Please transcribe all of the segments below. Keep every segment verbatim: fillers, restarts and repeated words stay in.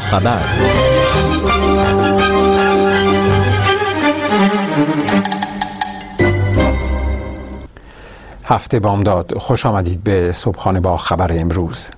خبر. هفته بامداد، خوش آمدید به صبحانه با خبر امروز.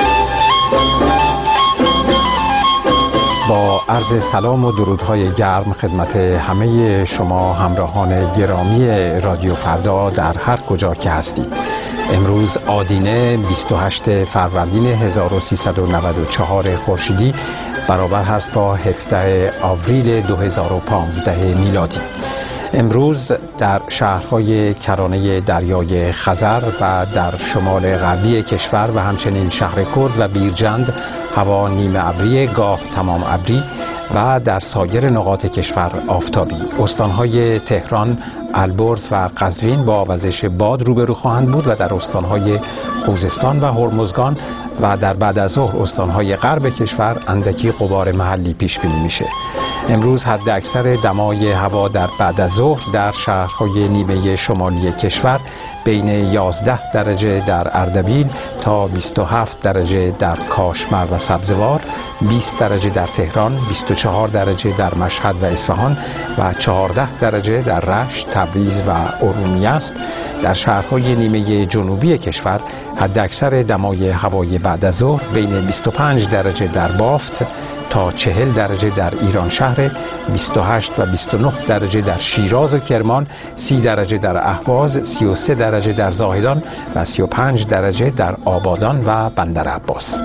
با عرض سلام و درودهای گرم خدمت همه شما همراهان گرامی رادیو فردا در هر کجا که هستید. امروز آدینه بیست و هشتم فروردین هزار و سیصد و نود و چهار خورشیدی برابر هست با هفدهم آوریل دو هزار و پانزده میلادی. امروز در شهرهای کرانه دریای خزر و در شمال غربی کشور و همچنین شهر کرد و بیرجند هوا نیمه ابری گاه تمام ابری و در سایر نقاط کشور آفتابی. استانهای تهران، البرز و قزوین با وزش باد روبرو خواهند بود و در استانهای خوزستان و هرمزگان و در بعد از ظهر استانهای غرب کشور اندکی غبار محلی پیش بینی میشه. امروز حد اکثر دمای هوا در بعد از ظهر در شهرهای نیمه شمالی کشور بین یازده درجه در اردبیل تا بیست و هفت درجه در کاشمر و سبزوار، بیست درجه در تهران، بیست و چهار درجه در مشهد و اصفهان و چهارده درجه در رشت، تبریز و ارومیه است. در شهرهای نیمه جنوبی کشور حد اکثر دمای هوای بعد از ظهر بین بیست و پنج درجه در بافت تا چهل درجه در ایران شهر، بیست و هشت و بیست و نه درجه در شیراز و کرمان، سی درجه در اهواز، سی و سه درجه در زاهدان و سی و پنج درجه در آبادان و بندر عباس.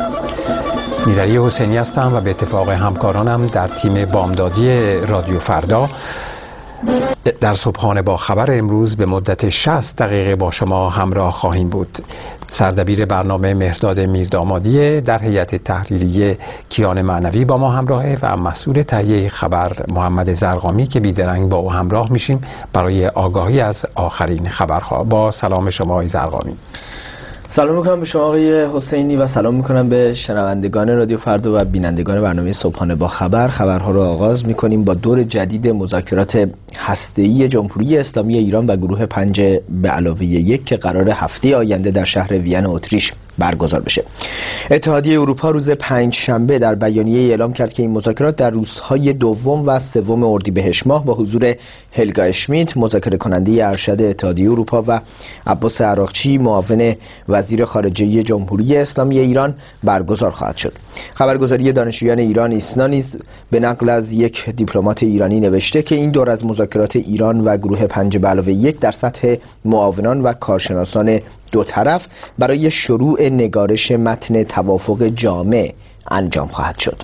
میرعلی حسینی هستم و به اتفاق همکارانم در تیم بامدادی رادیو فردا در صبحانه با خبر امروز به مدت شصت دقیقه با شما همراه خواهیم بود. سردبیر برنامه مهرداد میردامادی، در هیئت تحریریه کیان معنوی با ما همراهه و مسئول تهیه خبر محمد زرقامی که بیدرنگ با او همراه میشیم برای آگاهی از آخرین خبرها. با سلام شما آقای زرقامی. سلام میکنم به شما آقای حسینی و سلام میکنم به شنوندگان رادیو فردا و بینندگان برنامه صبحانه با خبر. خبرها رو آغاز میکنیم با دور جدید مذاکرات هسته‌ای جمهوری اسلامی ایران و گروه پنج به علاوه یک که قرار هفته آینده در شهر وین اتریش برگزار بشه. اتحادیه اروپا روز پنج شنبه در بیانیه اعلام کرد که این مذاکرات در روزهای دوم و سوم اردیبهشت ماه با حضور هلگا اشمیت، مذاکره کننده ارشد اتحادیه اروپا، و عباس عراقچی، معاون وزیر خارجه جمهوری اسلامی ایران برگزار خواهد شد. خبرگزاری دانشجویان ایران ایسنا نیز به نقل از یک دیپلمات ایرانی نوشته که این دور از مذاکرات ایران و گروه پنج به علاوه یک در سطح معاونان و کارشناسان دو طرف برای شروع نگارش متن توافق جامع انجام خواهد شد.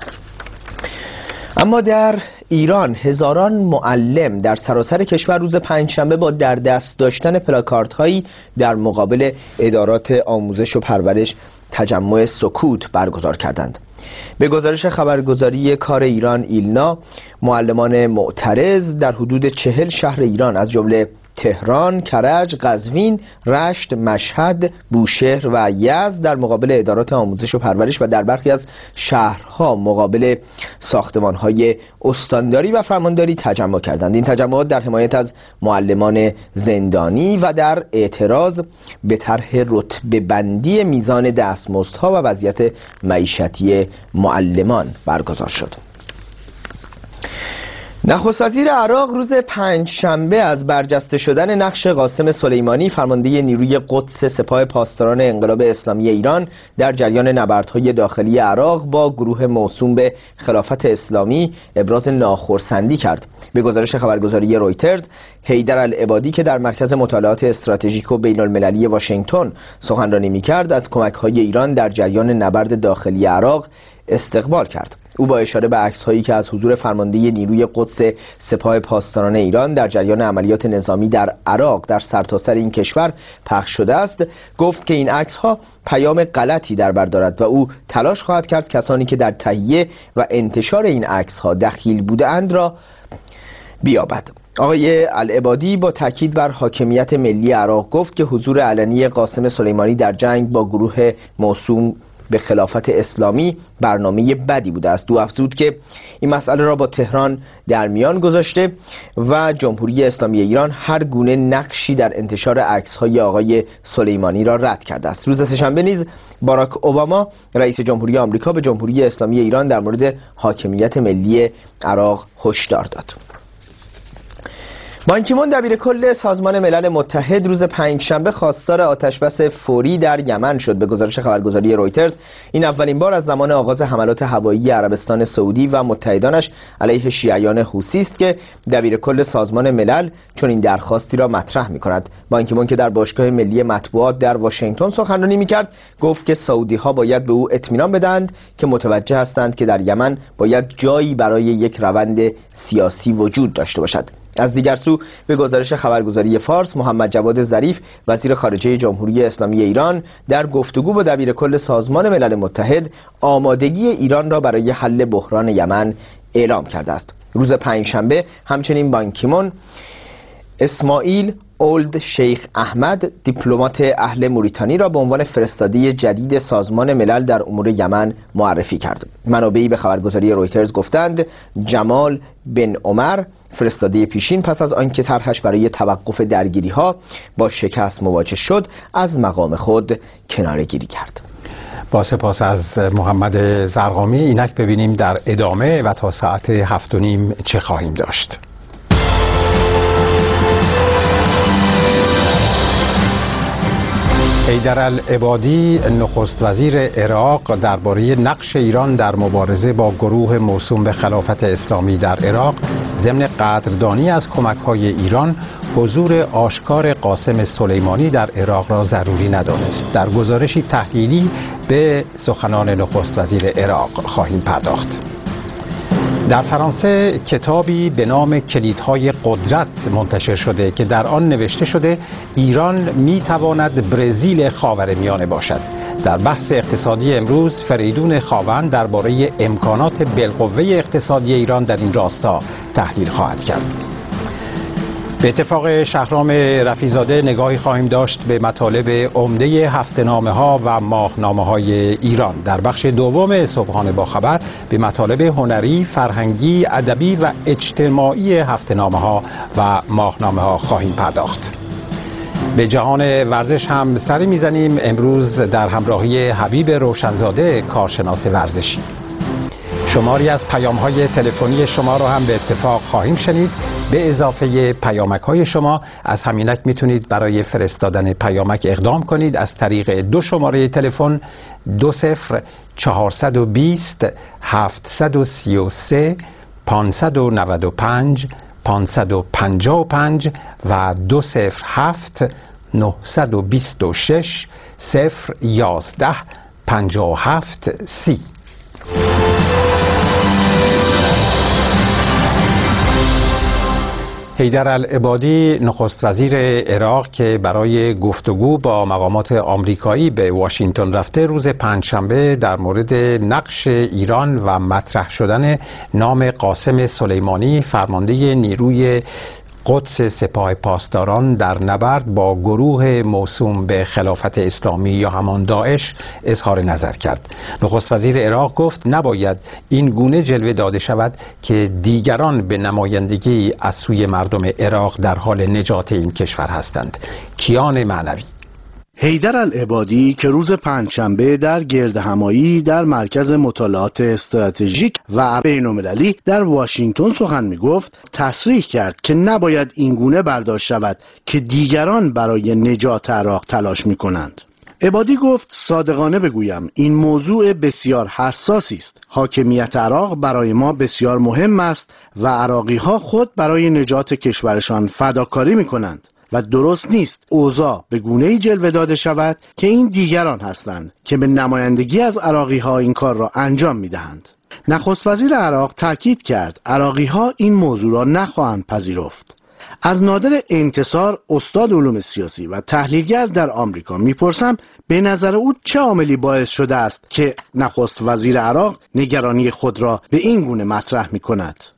اما در ایران هزاران معلم در سراسر کشور روز پنجشنبه با در دست داشتن پلاکاردهایی در مقابل ادارات آموزش و پرورش تجمع سکوت برگزار کردند. به گزارش خبرگزاری کار ایران ایلنا، معلمان معترض در حدود چهل شهر ایران از جمله تهران، کرج، قزوین، رشت، مشهد، بوشهر و یزد در مقابل ادارات آموزش و پرورش و در برخی از شهرها مقابل ساختمان‌های استانداری و فرمانداری تجمع کردند. این تجمعات در حمایت از معلمان زندانی و در اعتراض به طرح رتبه بندی میزان دستمزدها و وضعیت معیشتی معلمان برگزار شد. نخست وزیر عراق روز پنج شنبه از برجسته شدن نقش قاسم سلیمانی، فرمانده نیروی قدس سپاه پاسداران انقلاب اسلامی ایران، در جریان نبردهای داخلی عراق با گروه موسوم به خلافت اسلامی ابراز ناخرسندی کرد. به گزارش خبرگزاری رویترز، حیدر العبادی که در مرکز مطالعات استراتژیک و بین المللی واشنگتن سخنرانی می‌کرد، از کمک‌های ایران در جریان نبرد داخلی عراق استقبال کرد. او با اشاره به عکس‌هایی که از حضور فرمانده نیروی قدس سپاه پاسداران ایران در جریان عملیات نظامی در عراق در سرتاسر این کشور پخش شده است، گفت که این عکس‌ها پیام غلطی در بر دارد و او تلاش خواهد کرد کسانی که در تهیه و انتشار این عکس‌ها دخیل بودند را بیابد. آقای العبادی با تاکید بر حاکمیت ملی عراق گفت که حضور علنی قاسم سلیمانی در جنگ با گروه موسوم به خلافت اسلامی برنامه بدی بوده است. او افزود که این مسئله را با تهران در میان گذاشته و جمهوری اسلامی ایران هر گونه نقشی در انتشار عکس‌های آقای سلیمانی را رد کرده است. روز سه‌شنبه نیز باراک اوباما رئیس جمهوری آمریکا به جمهوری اسلامی ایران در مورد حاکمیت ملی عراق هشدار داد. بان کی مون دبیر کل سازمان ملل متحد روز پنجشنبه خواستار آتشبس فوری در یمن شد. به گزارش خبرگزاری رویترز این اولین بار از زمان آغاز حملات هوایی عربستان سعودی و متحدانش علیه شیعیان حوثی است که دبیر کل سازمان ملل چون این درخواستی را مطرح می‌کند. بان کی مون که در باشگاه ملی مطبوعات در واشنگتن سخنرانی می‌کرد گفت که سعودی‌ها باید به او اطمینان بدهند که متوجه هستند که در یمن باید جایی برای یک روند سیاسی وجود داشته باشد. از دیگر سو به گزارش خبرگزاری فارس محمد جواد ظریف وزیر خارجه جمهوری اسلامی ایران در گفتگو با دبیر کل سازمان ملل متحد آمادگی ایران را برای حل بحران یمن اعلام کرده است. روز پنجشنبه همچنین بان کی مون اسماعیل اولد شیخ احمد دیپلمات اهل موریتانی را به عنوان فرستاده جدید سازمان ملل در امور یمن معرفی کرد. منابعی به خبرگزاری رویترز گفتند جمال بن عمر فرستاده پیشین پس از آنکه طرحش برای توقف درگیری‌ها با شکست مواجه شد از مقام خود کناره‌گیری کرد. با سپاس از محمد زرقامی. اینک ببینیم در ادامه و تا ساعت هفت و نیم چه خواهیم داشت. حیدرالعبادی نخست وزیر عراق درباره نقش ایران در مبارزه با گروه موسوم به خلافت اسلامی در عراق ضمن قدردانی از کمک‌های ایران حضور آشکار قاسم سلیمانی در عراق را ضروری ندانست. در گزارشی تحلیلی به سخنان نخست وزیر عراق خواهیم پرداخت. در فرانسه کتابی به نام کلیدهای قدرت منتشر شده که در آن نوشته شده ایران میتواند برزیل خاورمیانه باشد. در بحث اقتصادی امروز فریدون خاوند درباره امکانات بالقوه اقتصادی ایران در این راستا تحلیل خواهد کرد. به اتفاق شهرام رفیع‌زاده نگاهی خواهیم داشت به مطالب عمده هفته‌نامه ها و ماهنامه های ایران. در بخش دوم صبحانه با خبر به مطالب هنری، فرهنگی، ادبی و اجتماعی هفته‌نامه ها و ماهنامه ها خواهیم پرداخت. به جهان ورزش هم سری میزنیم امروز در همراهی حبیب روشنزاده کارشناس ورزشی. شماری از پیام‌های تلفنی شما را هم به اتفاق خواهیم شنید. به اضافه پیامک‌های شما از همینک میتونید برای فرستادن پیامک اقدام کنید از طریق دو شماره تلفن دو صفر چهارصد و بیست هفتصد و سی و سه پانصد و نود و پنج پانصد و پنجاه و پنج و دو صفر هفت نهصد و بیست و شش صفر یازده پنجاه و هفت سی. حیدرالعبادی نخست وزیر عراق که برای گفتگو با مقامات آمریکایی به واشنگتن رفته روز پنجشنبه در مورد نقش ایران و مطرح شدن نام قاسم سلیمانی فرمانده نیروی قدس سپاه پاسداران در نبرد با گروه موسوم به خلافت اسلامی یا همان داعش اظهار نظر کرد. نخست وزیر عراق گفت نباید این گونه جلوه داده شود که دیگران به نمایندگی از سوی مردم عراق در حال نجات این کشور هستند. کیان معنوی. حیدرالعبادی که روز پنجشنبه در گردهمایی در مرکز مطالعات استراتژیک و بین‌المللی در واشنگتن سخن می‌گفت، تصریح کرد که نباید اینگونه برداشت شود که دیگران برای نجات عراق تلاش می‌کنند. عبادی گفت صادقانه بگویم این موضوع بسیار حساسی است. حاکمیت عراق برای ما بسیار مهم است و عراقی‌ها خود برای نجات کشورشان فداکاری می‌کنند و درست نیست اوضاع به گونه‌ای جلوه داده شود که این دیگران هستند که به نمایندگی از عراقی‌ها این کار را انجام می‌دهند. نخست وزیر عراق تاکید کرد عراقی‌ها این موضوع را نخواهند پذیرفت. از نادر انتصار استاد علوم سیاسی و تحلیلگر در آمریکا میپرسم به نظر او چه عاملی باعث شده است که نخست وزیر عراق نگرانی خود را به این گونه مطرح می‌کند؟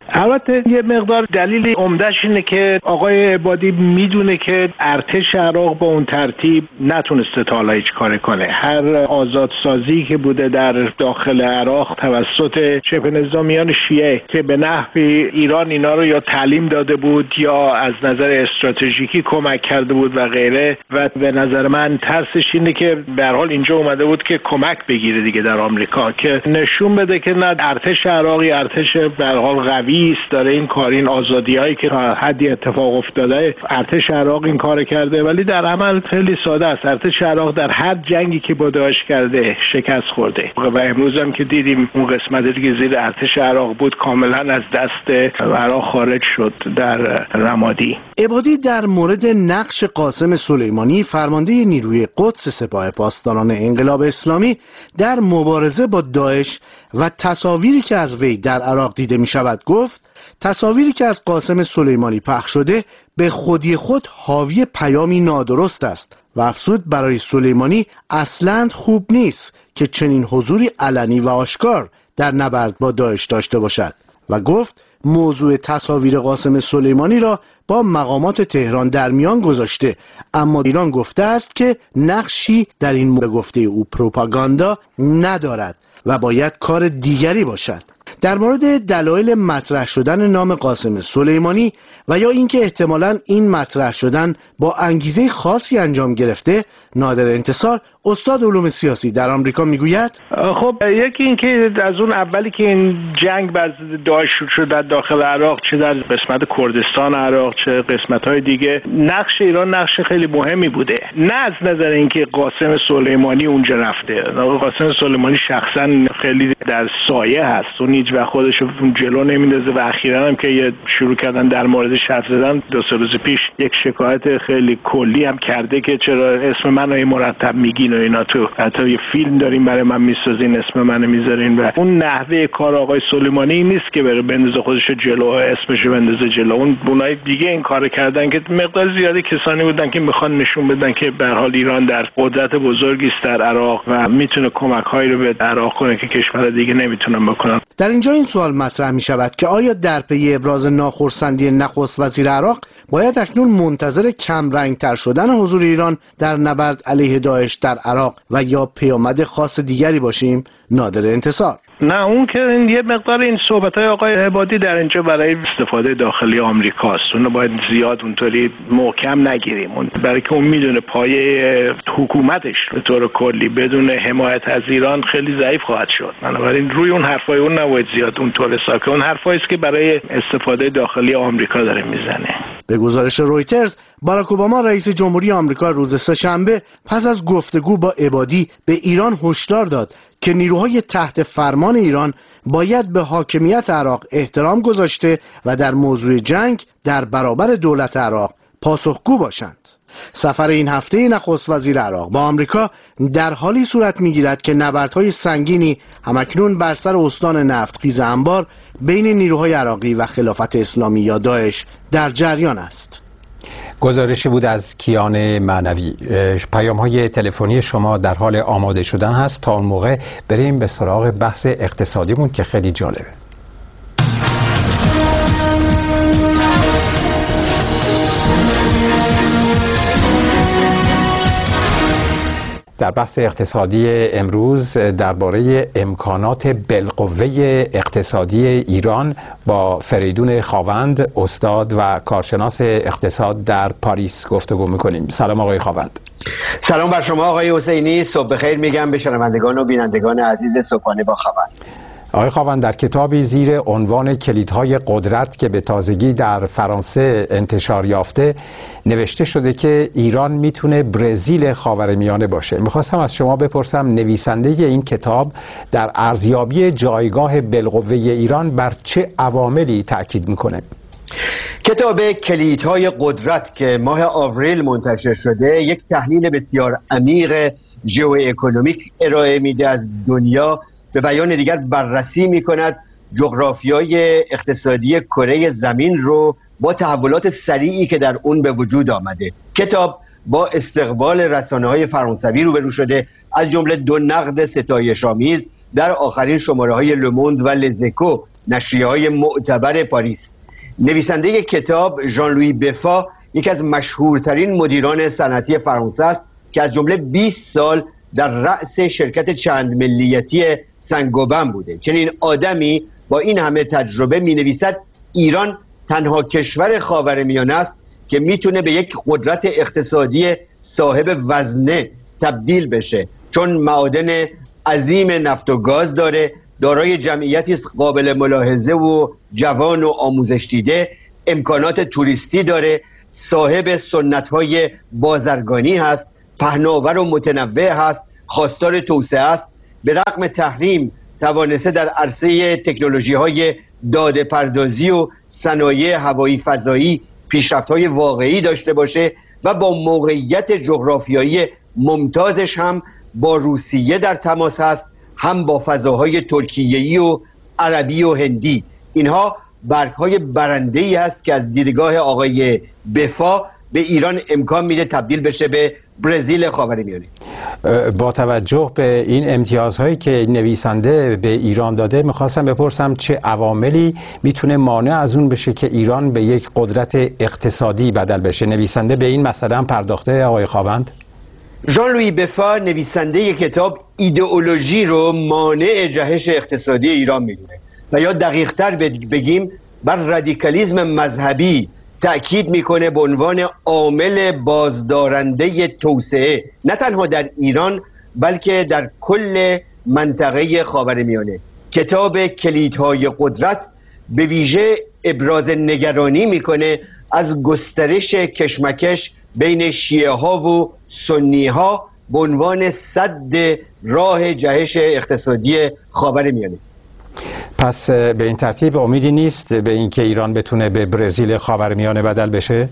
البته یه مقدار دلیل عمده‌اش اینه که آقای عبادی میدونه که ارتش عراق با اون ترتیب نتونسته تا حالا هیچ کاری کنه. هر آزادسازی که بوده در داخل عراق توسط شبه نظامیان شیعه که به نحوی ایران اینا رو یا تعلیم داده بود یا از نظر استراتژیکی کمک کرده بود و غیره، و به نظر من ترسش اینه که به هر حال اینجا اومده بود که کمک بگیره دیگه در آمریکا، که نشون بده که نه ارتش عراقی ارتش به هر حال قوی است، داره این کار این آزادیایی که تا حدی اتفاق افتاده ارتش عراق این کار کرده، ولی در عمل خیلی ساده است. ارتش عراق در هر جنگی که با داعش کرده شکست خورده و امروز هم که دیدیم اون قسمتی که زیر ارتش عراق بود کاملا از دست عراق خارج شد در رمادی. عبادی در مورد نقش قاسم سلیمانی فرمانده نیروی قدس سپاه پاسداران انقلاب اسلامی در مبارزه با داعش و تصاویری که از وی در عراق دیده می شود گفت تصاویری که از قاسم سلیمانی پخش شده به خودی خود حاوی پیامی نادرست است و افزود برای سلیمانی اصلاً خوب نیست که چنین حضوری علنی و آشکار در نبرد با داعش داشته باشد و گفت موضوع تصاویر قاسم سلیمانی را با مقامات تهران در میان گذاشته، اما ایران گفته است که نقشی در این مورد گفته او پروپاگاندا ندارد و باید کار دیگری باشد. در مورد دلایل مطرح شدن نام قاسم سلیمانی و یا اینکه احتمالاً این مطرح شدن با انگیزه خاصی انجام گرفته، نادر انتصار استاد علوم سیاسی در آمریکا میگوید خب یکی این که از اون اولی که این جنگ بر داعش شروع شد در داخل عراق، چه در قسمت کردستان عراق چه قسمت‌های دیگه، نقش ایران نقش خیلی مهمی بوده. نه از نظر اینکه قاسم سلیمانی اونجا رفته، قاسم سلیمانی شخصا خیلی در سایه هست، اون هیچ وقت خودش رو جلو نمیندازه و اخیراً هم که شروع کردن در مورد حرف زدن دو سه روز پیش یک شکایت خیلی کلی هم کرده که چرا اسم منو مرتب میگین و اینا، تو حتی یه فیلم داریم برای من میسازین اسم منو میذارین. و اون نحوه کار آقای سلیمانی نیست که بره بندازه خودش جلو اسمشو بندازه جلو. اون اونای دیگه این کارو کردن که مقدار زیادی کسانی بودن که میخوان نشون بدن که به هر حال ایران در قدرت بزرگی است در عراق و میتونه کمک‌هایی رو به عراق کنه که کشور دیگه نمیتونن بکنن. در اینجا این سوال مطرح می شود که آیا در پی ابراز ناخرسندی نخست وزیر عراق باید اکنون منتظر کم رنگتر شدن حضور ایران در نبرد علیه داعش در عراق و یا پیامد خاص دیگری باشیم؟ نادر انتصار: نه، اون که یه مقدار این صحبت‌های آقای عبادی در اینجا برای استفاده داخلی آمریکاست، اونو باید زیاد اونطوری محکم نگیریم، اون برای که اون میدونه پایه حکومتش به طور کلی بدون حمایت از ایران خیلی ضعیف خواهد شد. بنابراین روی اون حرفای اون نباید زیاد اونطور حساب کنه، اون حرفایی است که برای استفاده داخلی آمریکا داره میزنه. به گزارش رویترز، باراک اوباما رئیس جمهوری آمریکا روز سه‌شنبه پس از گفتگو با عبادی به ایران هشدار داد که نیروهای تحت فرمان ایران باید به حاکمیت عراق احترام گذاشته و در موضوع جنگ در برابر دولت عراق پاسخگو باشند. سفر این هفته نخست وزیر عراق با آمریکا در حالی صورت می‌گیرد که نبردهای سنگینی همکنون بر سر استان نفتخیز انبار بین نیروهای عراقی و خلافت اسلامی یا داعش در جریان است. گزارشی بود از کیان معنوی. پیام‌های تلفنی شما در حال آماده شدن هست، تا اون موقع بریم به سراغ بحث اقتصادیمون که خیلی جالبه. در بحث اقتصادی امروز درباره امکانات بالقوه اقتصادی ایران با فریدون خاوند، استاد و کارشناس اقتصاد در پاریس گفتگو میکنیم. سلام آقای خاوند. سلام بر شما آقای حسینی، صبح بخیر میگم به شنوندگان و بینندگان عزیز صبحانه با خبر. آقای خاوند، در کتابی زیر عنوان کلیدهای قدرت که به تازگی در فرانسه انتشار یافته نوشته شده که ایران میتونه برزیل خاورمیانه باشه. میخواستم از شما بپرسم نویسنده این کتاب در ارزیابی جایگاه بالقوه ایران بر چه عواملی تأکید میکنه؟ کتاب کلیدهای قدرت که ماه آوریل منتشر شده یک تحلیل بسیار عمیق ژئواکونومیک ارائه میده از دنیا، به بیان دیگر بررسی می کند جغرافیای اقتصادی کره زمین رو با تحولات سریعی که در اون به وجود آمده. کتاب با استقبال رسانه‌های فرانسوی روبرو شده، از جمله دو نقد ستایش‌آمیز در آخرین شماره‌های لوموند و لزیکو نشریه‌های معتبر پاریس. نویسنده کتاب ژان لویی بفا یکی از مشهورترین مدیران صنعتی فرانسه است که از جمله بیست سال در رأس شرکت چند ملیتی سنگوبن بوده. چنین آدمی با این همه تجربه می نویسد ایران تنها کشور خاورمیانه است که میتونه به یک قدرت اقتصادی صاحب وزنه تبدیل بشه، چون معادن عظیم نفت و گاز داره، دارای جمعیتی است قابل ملاحظه و جوان و آموزش دیده، امکانات توریستی داره، صاحب سنت‌های بازرگانی هست، پهناور و متنوع هست، خواستار توسعه است. به رغم تحریم توانسته در عرصه تکنولوژی‌های داده پردازی و صنایع هوایی فضایی پیشرفت‌های واقعی داشته باشه و با موقعیت جغرافیایی ممتازش هم با روسیه در تماس هست، هم با فضاهای ترکیه‌ای و عربی و هندی. اینها برگ‌های برنده‌ای هست که از دیدگاه آقای بفا به ایران امکان میده تبدیل بشه به برزیل خاورمیانه. با توجه به این امتیازهایی که نویسنده به ایران داده، میخواستم بپرسم چه عواملی میتونه مانع از اون بشه که ایران به یک قدرت اقتصادی بدل بشه؟ نویسنده به این مسئله هم پرداخته آقای خاوند؟ ژان لویی بفا نویسنده کتاب ایدئولوژی رو مانع جهش اقتصادی ایران میدونه و یا دقیق‌تر بگیم بر رادیکالیسم مذهبی تأکید میکنه به عنوان عامل بازدارنده توسعه، نه تنها در ایران بلکه در کل منطقه خاورمیانه. کتاب کلیدهای قدرت به ویژه ابراز نگرانی میکنه از گسترش کشمکش بین شیعه ها و سنی ها به عنوان سد راه جهش اقتصادی خاورمیانه. پس به این ترتیب امیدی نیست به اینکه ایران بتونه به برزیل خاورمیانه بدل بشه؟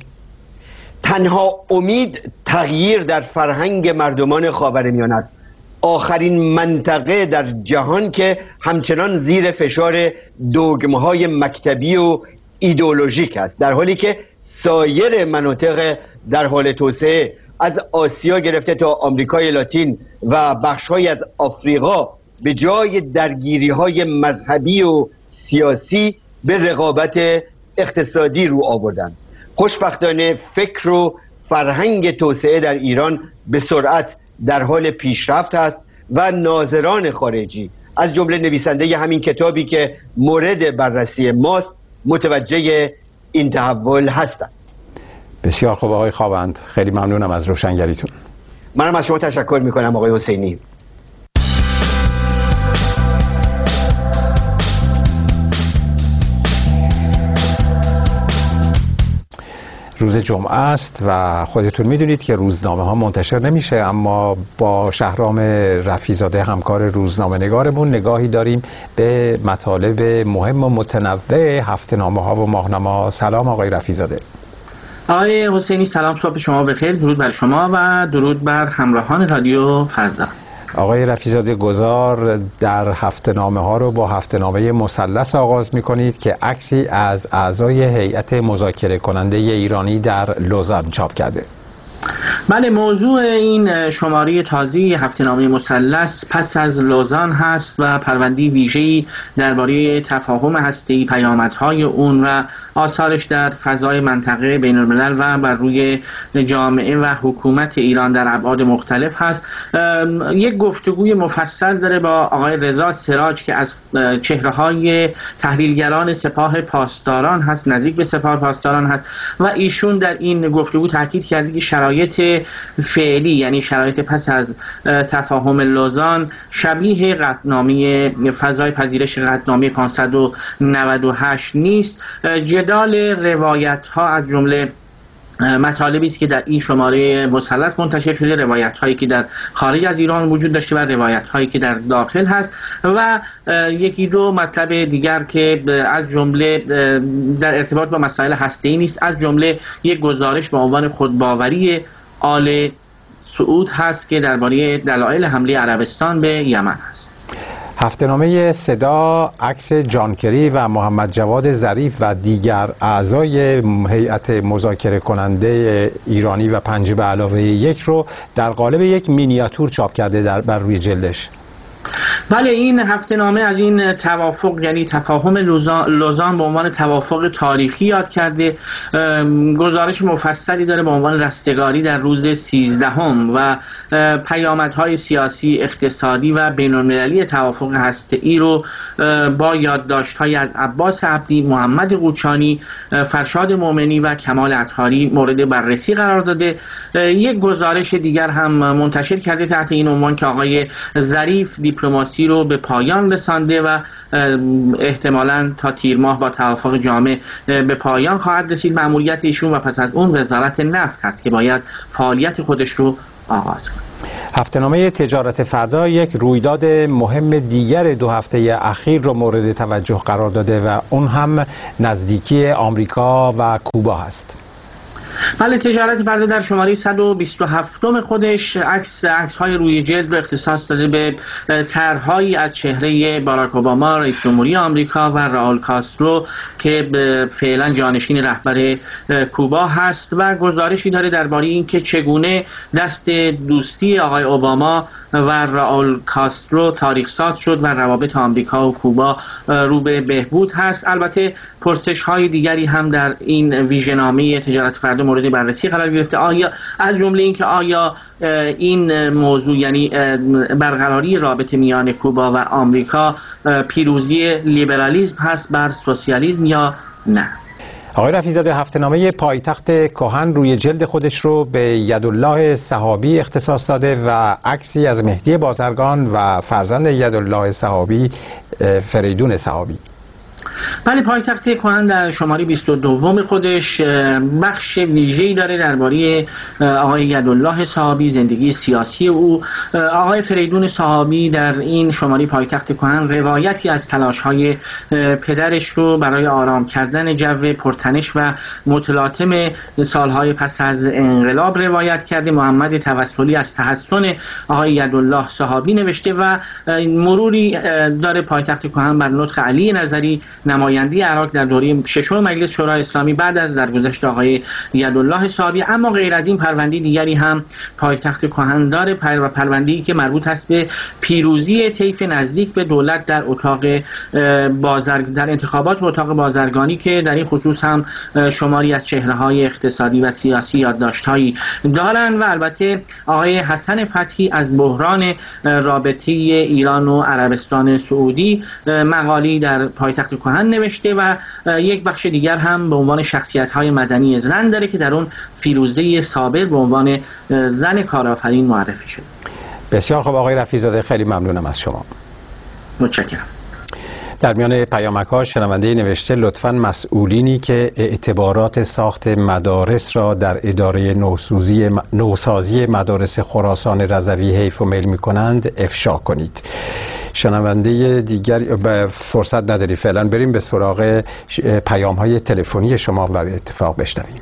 تنها امید تغییر در فرهنگ مردمان خاورمیانه است، آخرین منطقه در جهان که همچنان زیر فشار دوگمهای مکتبی و ایدئولوژیک است، در حالی که سایر مناطق در حال توسعه از آسیا گرفته تا آمریکای لاتین و بخش‌های از آفریقا به جای درگیری‌های مذهبی و سیاسی به رقابت اقتصادی رو آوردند. خوشبختانه فکر و فرهنگ توسعه در ایران به سرعت در حال پیشرفت است و ناظران خارجی از جمله نویسنده همین کتابی که مورد بررسی ماست متوجه این تحول هستند. بسیار خوب آقای خاوند، خیلی ممنونم از روشنگریتون. منم از شما تشکر میکنم آقای حسینی. روز جمعه است و خودتون میدونید که روزنامه ها منتشر نمیشه، اما با شهرام رفیزاده همکار روزنامه نگارمون نگاهی داریم به مطالب مهم و متنوع هفته‌نامه ها و ماهنامه ها. سلام آقای رفیزاده. آقای حسینی سلام، صبح شما بخیر، درود بر شما و درود بر همراهان رادیو فردا. آقای رفیزاده گذار در هفته‌نامه ها رو با هفته‌نامه مثلث آغاز می کنید که عکسی از اعضای هیئت مذاکره کننده ایرانی در لوزان چاپ کرده. بله، موضوع این شماره تازه هفته‌نامه مثلث پس از لوزان هست و پرونده‌ای ویژه‌ای درباره تفاهم هسته‌ای، پیامدهای اون و آثارش در فضای منطقه بین الملل و بر روی جامعه و حکومت ایران در ابعاد مختلف هست. یک گفتگوی مفصل داره با آقای رضا سراج که از چهره‌های تحلیلگران سپاه پاسداران هست، نزدیک به سپاه پاسداران هست و ایشون در این گفتگو تاکید کرده که شرایط فعلی، یعنی شرایط پس از تفاهم لوزان، شبیه قطعنامه فضای پذیرش قطعنامه پانصد و نود و هشت نیست. جدال روایت ها از جمله مطالبی است که در این شماره مثلث منتشر شده، روایت هایی که در خارج از ایران وجود داشته و روایت هایی که در داخل هست و یکی دو مطلب دیگر که از جمله در ارتباط با مسائل هسته‌ای نیست، از جمله یک گزارش با عنوان خودباوری آل سعود هست که درباره دلایل حمله عربستان به یمن هست. هفته‌نامه صدا عکس جان کری و محمد جواد ظریف و دیگر اعضای هیئت مذاکره کننده ایرانی و پنج به علاوه یک رو در قالب یک مینیاتور چاپ کرده در بر روی جلدش. بله، این هفته نامه از این توافق یعنی تفاهم لوزان به عنوان توافق تاریخی یاد کرده. گزارش مفصلی داره به عنوان رستگاری در روز سیزدهم و پیامدهای سیاسی، اقتصادی و بین‌المللی توافق هسته‌ای رو با یادداشت‌های از عباس عبدی، محمد قوچانی، فرشاد مومنی و کمال اطهاری مورد بررسی قرار داده. یک گزارش دیگر هم منتشر کرده تحت این عنوان که آقای ظریف دیپلماسی رو به پایان رسانده و احتمالاً تا تیر ماه با توافق جامع به پایان خواهد رسید مأموریت ایشون و پس از اون وزارت نفت هست که باید فعالیت خودش رو آغاز کنه. هفته‌نامه تجارت فردا یک رویداد مهم دیگر دو هفته اخیر رو مورد توجه قرار داده و اون هم نزدیکی آمریکا و کوبا هست. بله، تجارت فردا در شماره صد و بیست و هفتم خودش عکس عکس‌های روی جلد رو اختصاص داده به طرح‌هایی از چهره باراک اوباما رئیس جمهوری آمریکا و راول کاسترو که فعلا جانشین رهبر کوبا هست و گزارشی داره درباره اینکه چگونه دست دوستی آقای اوباما و راول کاسترو تاریخ ساز شد و روابط آمریکا و کوبا رو به بهبود هست. البته پرسش‌های دیگری هم در این ویژه‌نامه تجارت فردا مورد بررسی قرار گرفته. آیا از جمله این که آیا این موضوع یعنی برقراری رابطه میان کوبا و آمریکا پیروزی لیبرالیسم هست بر سوسیالیسم یا نه؟ آقای رفیع‌زاده، هفته‌نامه پایتخت کهن روی جلد خودش رو به یدالله صحابی اختصاص داده و عکسی از مهدی بازرگان و فرزند یدالله صحابی فریدون صحابی. بله، پایتخت کهن در شماره بیست و دو خودش بخش ویژه‌ای داره درباره آقای یدالله صحابی، زندگی سیاسی او. آقای فریدون صحابی در این شماره پایتخت کهن روایتی از تلاش‌های پدرش رو برای آرام کردن جو پرتنش و متلاطم سالهای پس از انقلاب روایت کرده. محمد توسلی از تحسن آقای یدالله صحابی نوشته و مروری داره پایتخت کهن بر نطق علی نظری، نماینده عراق در دوره ششم مجلس شورای اسلامی بعد از درگذشت آقای یدالله صحابی. اما غیر از این پرونده دیگری هم پایتخت کهن داره و پرونده‌ای که مربوط است به پیروزی طیف نزدیک به دولت در اتاق بازرگ در انتخابات اتاق بازرگانی که در این خصوص هم شماری از چهره‌های اقتصادی و سیاسی یادداشت‌هایی دارن و البته آقای حسن فتحی از بحران رابطه ایران و عربستان سعودی مقالی در پایتخت کهن نوشته و یک بخش دیگر هم به عنوان شخصیت‌های مدنی زن داره که در اون فیروزه صابر به عنوان زن کارآفرین معرفی شده. بسیار خوب آقای رفیع‌زاده، خیلی ممنونم از شما. متشکرم. در میان پیامک‌ها شنونده نوشته لطفاً مسئولینی که اعتبارات ساخت مدارس را در اداره نوسازی نوسازی مدارس خراسان رضوی حیف و میل می‌کنند افشا کنید. شنونده دیگر به فرصت نداری، فعلا بریم به سراغ پیام‌های تلفنی شما و به اتفاق بشنویم.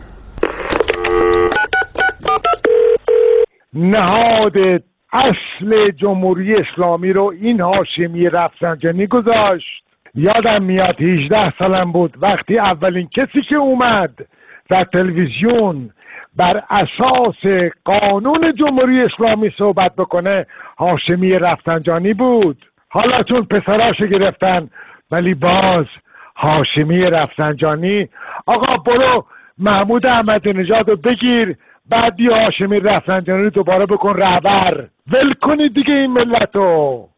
نهاد اصل جمهوری اسلامی رو این هاشمی رفسنجانی گذاشت. یادم میاد هجده سالم بود وقتی اولین کسی که اومد در تلویزیون بر اساس قانون جمهوری اسلامی صحبت بکنه هاشمی رفسنجانی بود. حالا چون پسراشو گرفتن ولی باز هاشمی رفسنجانی. آقا برو محمود احمدی نژاد رو بگیر، بعد بیا هاشمی رفسنجانی رو دوباره بکن رهبر. ول کنید دیگه این ملتو.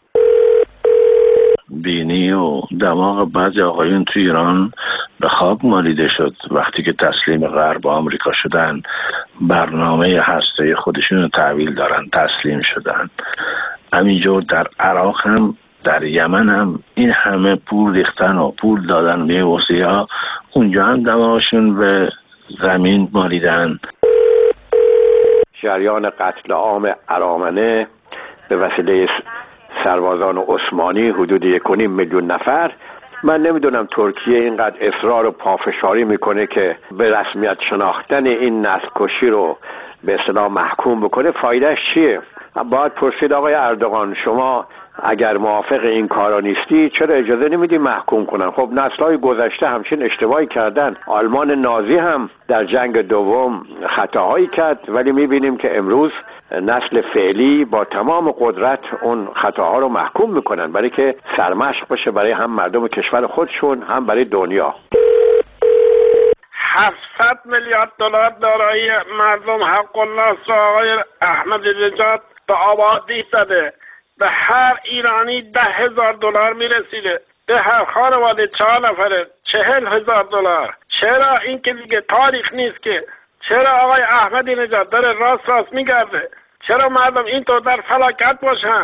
بینی و دماغ بعضی آقایون تو ایران به خاک مالیده شد وقتی که تسلیم غرب و آمریکا شدن. برنامه هسته خودشون رو تحویل دارن، تسلیم شدن. همینجور در عراق هم، در یمن هم این همه پول ریختن و پول دادن به حوثی‌ها، اونجا هم دماغشون به زمین مالیدن. جریان قتل عام ارامنه به وسیله سربازان عثمانی حدود یک و نیم میلیون نفر. من نمیدونم ترکیه اینقدر اصرار و پافشاری میکنه که به رسمیت شناختن این نسل کشی رو به اصطلاح محکوم بکنه، فایدهش چیه؟ باید پرسید آقای اردوغان شما اگر موافق این کارا نیستی چرا اجازه نمیدی محکوم کنن؟ خب نسل‌های گذشته همچین اشتباهی کردن. آلمان نازی هم در جنگ دوم خطاهایی کرد، ولی میبینیم که امروز نسل فعلی با تمام قدرت اون خطاها رو محکوم میکنن، برای که سرمشق باشه برای هم مردم کشور خودشون هم برای دنیا. هفتصد میلیارد دلار دارایی مردم حق الله آقای احمدی نژاد به آبادی زده، به هر ایرانی ده هزار دلار میرسیده، به هر خانواده چهار نفره چهل هزار دلار. چرا این که دیگه تاریخ نیست که؟ چرا آقای احمدی نژاد داره راست راست میگرده؟ چرا مردم اینطور در فلاکت باشن؟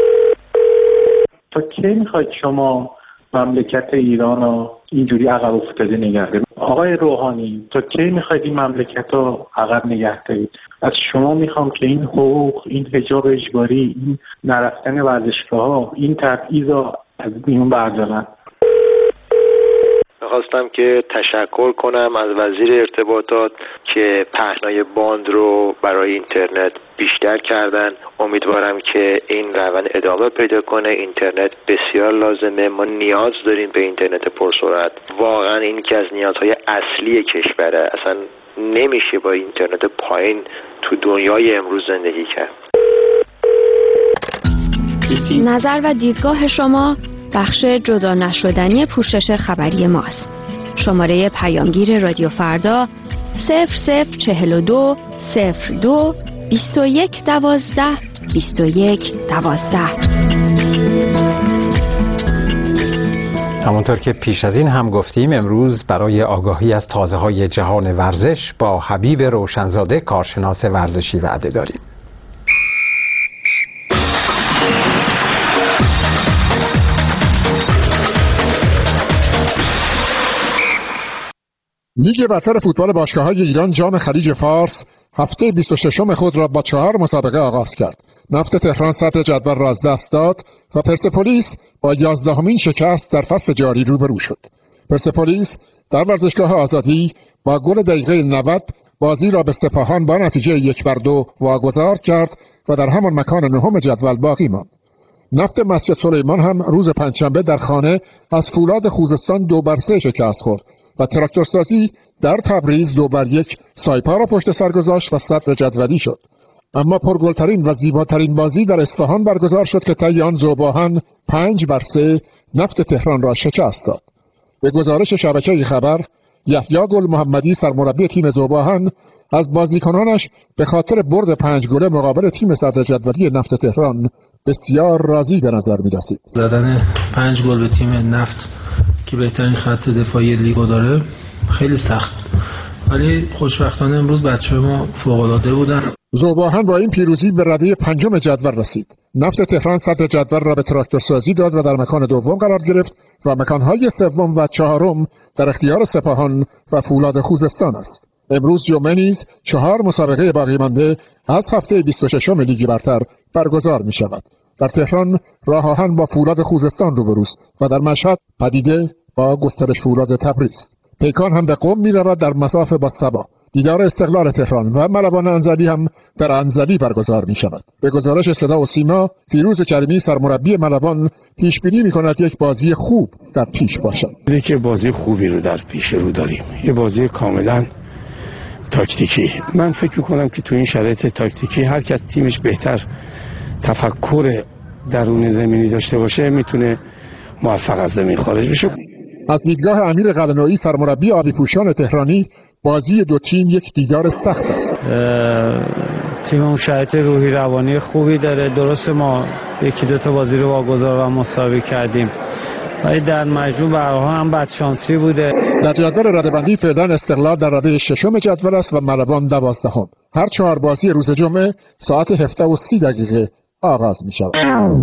تا کی میخواید شما مملکت ایران رو اینجوری عقب افتاده نگه دارید؟ آقای روحانی تا کی میخواید این مملکت رو عقب نگه دارید؟ از شما میخوام که این حقوق، این حجاب اجباری، این نرفتن ورزشگاه‌ها، این تبعیض رو از میون بردارن. میخواستم که تشکر کنم از وزیر ارتباطات که پهنای باند رو برای اینترنت بیشتر کردن. امیدوارم که این روند ادامه پیدا کنه. اینترنت بسیار لازمه، ما نیاز داریم به اینترنت پرسرعت. واقعا این که از نیازهای اصلی کشوره، اصلا نمیشه با اینترنت پایین تو دنیای امروز زندگی کرد. نظر و دیدگاه شما بخش جدا نشدنی پوشش خبری ماست. شماره پیامگیر رادیو فردا صفر صفر چهل و دو صفر دو بیست و یک دوازده بیست و یک دوازده. همونطور که پیش از این هم گفتیم، امروز برای آگاهی از تازه‌های جهان ورزش با حبیب روشنزاده کارشناس ورزشی وعده داریم. لیگ برتر فوتبال باشگاه‌های ایران جام خلیج فارس هفته بیست و ششم خود را با چهار مسابقه آغاز کرد. نفت تهران صدر جدول را از دست داد و پرسپولیس با یازدهمین شکست در فصل جاری روبرو شد. پرسپولیس در ورزشگاه آزادی با گل دقیقه نود بازی را به سپاهان با نتیجه یک بر دو واگذار کرد و در همان مکان نهم جدول باقی ماند. نفت مسجد سلیمان هم روز پنجشنبه در خانه از فولاد خوزستان دو بر سه شکست خورد و تراکتورسازی در تبریز دو بر یک سایپا را پشت سر گذاشت و صدر جدولی شد. اما پرگلترین و زیباترین بازی در اصفهان برگزار شد که طی آن ذوباهن پنج بر سه نفت تهران را شکست داد. به گزارش شبکه خبر، یحیی گل محمدی سرمربی تیم ذوباهن از بازیکنانش به خاطر برد پنج گله مقابل تیم صدر جدولی نفت تهران بسیار راضی به نظر می رسید. زدن پنج گل به تیم نفت که بهترین خط دفاعی لیگو داره خیلی سخت، ولی خوشبختانه امروز بچه‌ها ما فوق‌العاده بودن. ذوباهن با این پیروزی به رده پنجم جدول رسید. نفت تهران صدر جدول را به تراکتورسازی داد و در مکان دوم قرار گرفت و مکان‌های سوم و چهارم در اختیار سپاهان و فولاد خوزستان است. امروز جمعه نیز چهار مسابقه باقی مانده از هفته بیست و ششم لیگ برتر برگزار می شود. در تهران راه آهن با فولاد خوزستان روبروست و در مشهد پدیده با گسترش فولاد تبریز. پیکان هم به قم می رود در مسافه با سبا. دیدار استقلال تهران و ملوان انزلی هم در انزلی برگزار می شود. به گزارش صدا و سیما، فیروز کریمی سرمربی ملوان پیش بینی می کند یک بازی خوب در پیش باشد. که بازی خوبی رو در پیش رو داریم، یه بازی کاملا تاکتیکی. من فکر میکنم که تو این شرایط تاکتیکی هر کس تیمش بهتر تفکر درون زمینی داشته باشه میتونه موفق از زمین خارج بشه. از دیدگاه امیر قلعه‌نویی سرمربی آبی پوشان تهرانی، بازی دو تیم یک دیدار سخت است. تیم شرایط روحی روانی خوبی داره. درست ما یکی دو تا بازی رو واگذار و مساوی کردیم، ولی در مجموع برها هم بدشانسی بوده. در جدول رده‌بندی فعلا استقلال در رده ششم جدول است و ملوان دوازدهم. هر چهار بازی روز جمعه ساعت هفده و سی دقیقه آغاز می شود.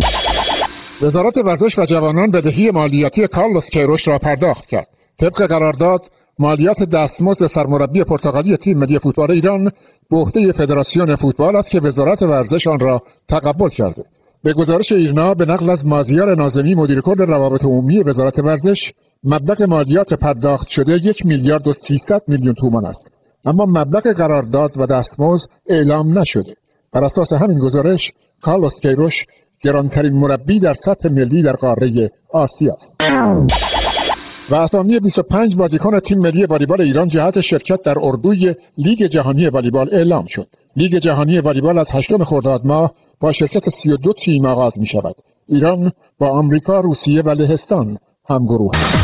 وزارت ورزش و جوانان بدهی مالیاتی کارلوس کیروش را پرداخت کرد. طبق قرارداد مالیات دستمزد سرمربی پرتغالی تیم ملی فوتبال ایران به عهده فدراسیون فوتبال است که وزارت ورزش آن را تقبل کرده. به گزارش ایرنا به نقل از مازیار ناظمی مدیر کل روابط عمومی وزارت ورزش، مبلغ مالیات پرداخت شده یک میلیارد و سیصد میلیون تومان است، اما مبلغ قرارداد و دستمزد اعلام نشده. بر اساس همین گزارش، کارلوس کیروش گرانترین مربی در سطح ملی در قاره آسیا است. و اسامی بیست و پنج بازیکن تیم ملی والیبال ایران جهت شرکت در اردوی لیگ جهانی والیبال اعلام شد. لیگ جهانی والیبال از هشتم خرداد ماه با شرکت سی و دو تیم آغاز می شود. ایران با آمریکا، روسیه و لهستان همگروه است.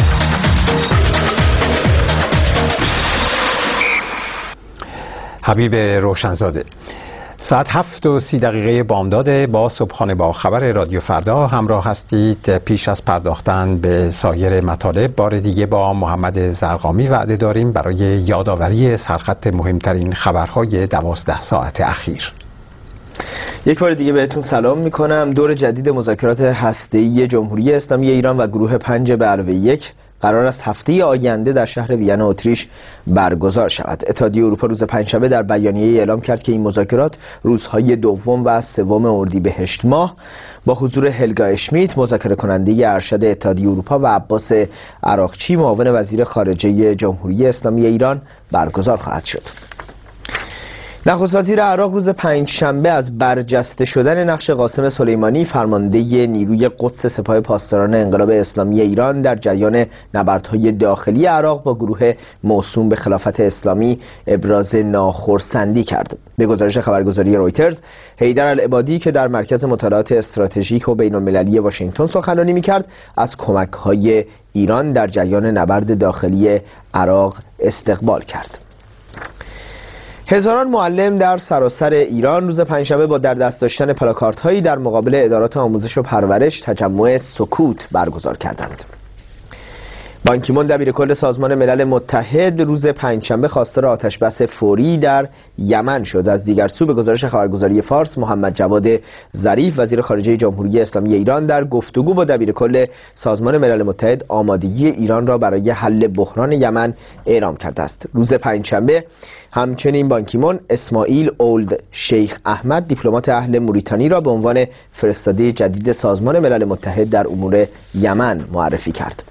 حبیب روشنزاده. ساعت هفت و سی دقیقه بامداد با صبحانه با خبر رادیو فردا همراه هستید. پیش از پرداختن به سایر مطالب بار دیگه با محمد زرقامی وعده داریم برای یادآوری سرخط مهمترین خبرهای دوازده ساعت اخیر. یک بار دیگه بهتون سلام میکنم. دور جدید مذاکرات هسته‌ای جمهوری اسلامی ایران و گروه پنج به علاوه یک قرار است هفته آینده در شهر وین اتریش برگزار شود. اتحادیه اروپا روز پنجشنبه در بیانیه اعلام کرد که این مذاکرات روزهای دوم و سوم اردیبهشت ماه با حضور هلگا اشمیت، مذاکره کننده ارشد اتحادیه اروپا، و عباس عراقچی، معاون وزیر خارجه جمهوری اسلامی ایران برگزار خواهد شد. نخست وزیر عراق روز پنجشنبه از برجسته شدن نقش قاسم سلیمانی، فرمانده نیروی قدس سپاه پاسداران انقلاب اسلامی ایران، در جریان نبردهای داخلی عراق با گروه موسوم به خلافت اسلامی ابراز ناخرسندی کرد. به گزارش خبرگزاری رویترز، حیدر العبادی که در مرکز مطالعات استراتژیک و بین‌المللی واشنگتن سخنرانی می‌کرد، از کمک‌های ایران در جریان نبرد داخلی عراق استقبال کرد. هزاران معلم در سراسر ایران روز پنجشنبه با در دست داشتن پلاکاردهایی در مقابل ادارات آموزش و پرورش تجمع سکوت برگزار کردند. بان کی مون دبیرکل سازمان ملل متحد روز پنجشنبه خواستار آتشبس فوری در یمن شد. از دیگر سو به گزارش خبرگزاری فارس، محمد جواد ظریف وزیر خارجه جمهوری اسلامی ایران در گفتگو با دبیرکل سازمان ملل متحد آمادگی ایران را برای حل بحران یمن اعلام کرده است. روز پنجشنبه همچنین بان کی مون اسماعیل اولد شیخ احمد، دیپلمات اهل موریتانی، را به عنوان فرستاده جدید سازمان ملل متحد در امور یمن معرفی کرد.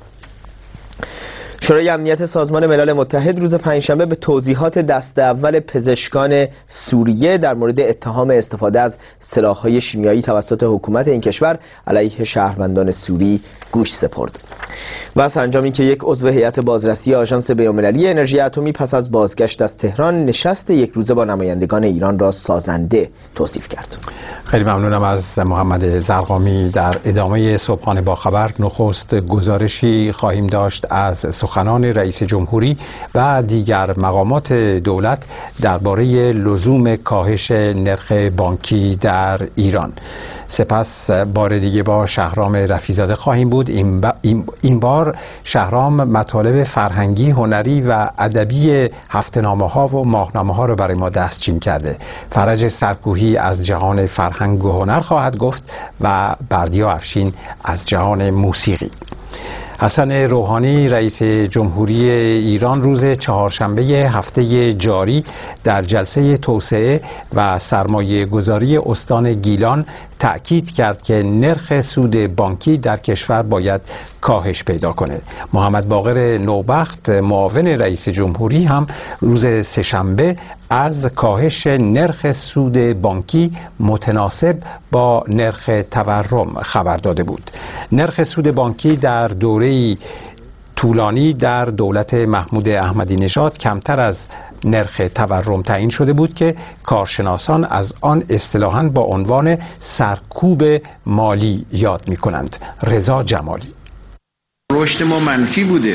شورای امنیت سازمان ملل متحد روز پنجشنبه به توضیحات دست اول پزشکان سوریه در مورد اتهام استفاده از سلاح‌های شیمیایی توسط حکومت این کشور علیه شهروندان سوری گوش سپرد. و سرانجامی که یک عضو هیئت بازرسی آژانس بین‌المللی انرژی اتمی پس از بازگشت از تهران نشست یک روزه با نمایندگان ایران را سازنده توصیف کرد. خیلی ممنونم از محمد زرقامی. در ادامه صبحانه با خبر نخست گزارشی خواهیم داشت از سخنان رئیس جمهوری و دیگر مقامات دولت درباره لزوم کاهش نرخ بانکی در ایران. سپس بار دیگه با شهرام رفیزاده خواهیم بود. این, با این بار شهرام مطالب فرهنگی، هنری و ادبی هفته‌نامه ها و ماهنامه ها رو برای ما دستچین کرده. فرج سرکوهی از جهان فرهنگ و هنر خواهد گفت و بردیا افشین از جهان موسیقی. حسن روحانی رئیس جمهوری ایران روز چهارشنبه هفته جاری در جلسه توسعه و سرمایه گذاری استان گیلان تأکید کرد که نرخ سود بانکی در کشور باید کاهش پیدا کنه. محمد باقر نوبخت معاون رئیس جمهوری هم روز سه‌شنبه از کاهش نرخ سود بانکی متناسب با نرخ تورم خبر داده بود. نرخ سود بانکی در دوره طولانی در دولت محمود احمدی نژاد کمتر از نرخ تورم تعیین شده بود که کارشناسان از آن اصطلاحاً با عنوان سرکوب مالی یاد می کنند. رضا جمالی: رشد ما منفی بوده.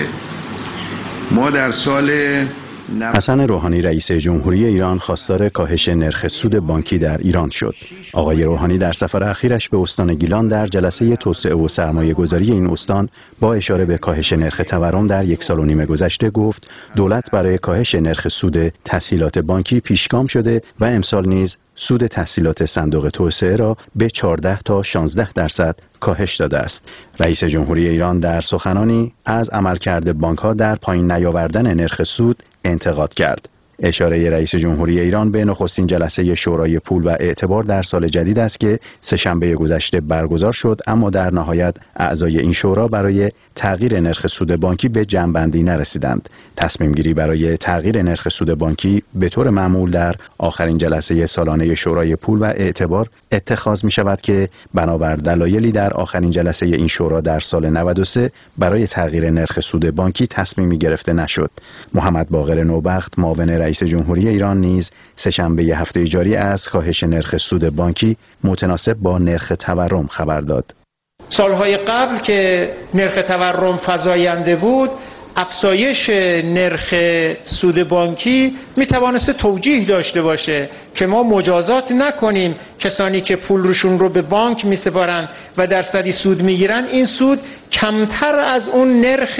ما در سال حسن روحانی رئیس جمهوری ایران خواستار کاهش نرخ سود بانکی در ایران شد. آقای روحانی در سفر اخیرش به استان گیلان در جلسه توسعه و سرمایه گذاری این استان با اشاره به کاهش نرخ تورم در یک سال و نیم گذشته گفت دولت برای کاهش نرخ سود تسهیلات بانکی پیشگام شده و امسال نیز سود تسهیلات صندوق توسعه را به چهارده تا شانزده درصد کاهش داده است. رئیس جمهوری ایران در سخنانی از عملکرد بانک‌ها در پایین نیاوردن نرخ سود انتقاد کرد. اشاره رئیس جمهوری ایران به نخستین جلسه شورای پول و اعتبار در سال جدید است که سه‌شنبه گذشته برگزار شد، اما در نهایت اعضای این شورا برای تغییر نرخ سود بانکی به جمع‌بندی نرسیدند. تصمیم گیری برای تغییر نرخ سود بانکی به طور معمول در آخرین جلسه سالانه شورای پول و اعتبار اتخاذ می شود که بنابر دلایلی در آخرین جلسه این شورا در سال نود و سه برای تغییر نرخ سود بانکی تصمیمی گرفته نشد. محمد باقر نوبخت معاون رئیس جمهوری ایران نیز سه‌شنبه هفته جاری از کاهش نرخ سود بانکی متناسب با نرخ تورم خبر داد. سالهای قبل که نرخ تورم فزاینده بود، افزایش نرخ سود بانکی می توانسته توجیه داشته باشه که ما مجازات نکنیم کسانی که پول روشون رو به بانک می سپارن و درصدی سود می گیرن، این سود کمتر از اون نرخ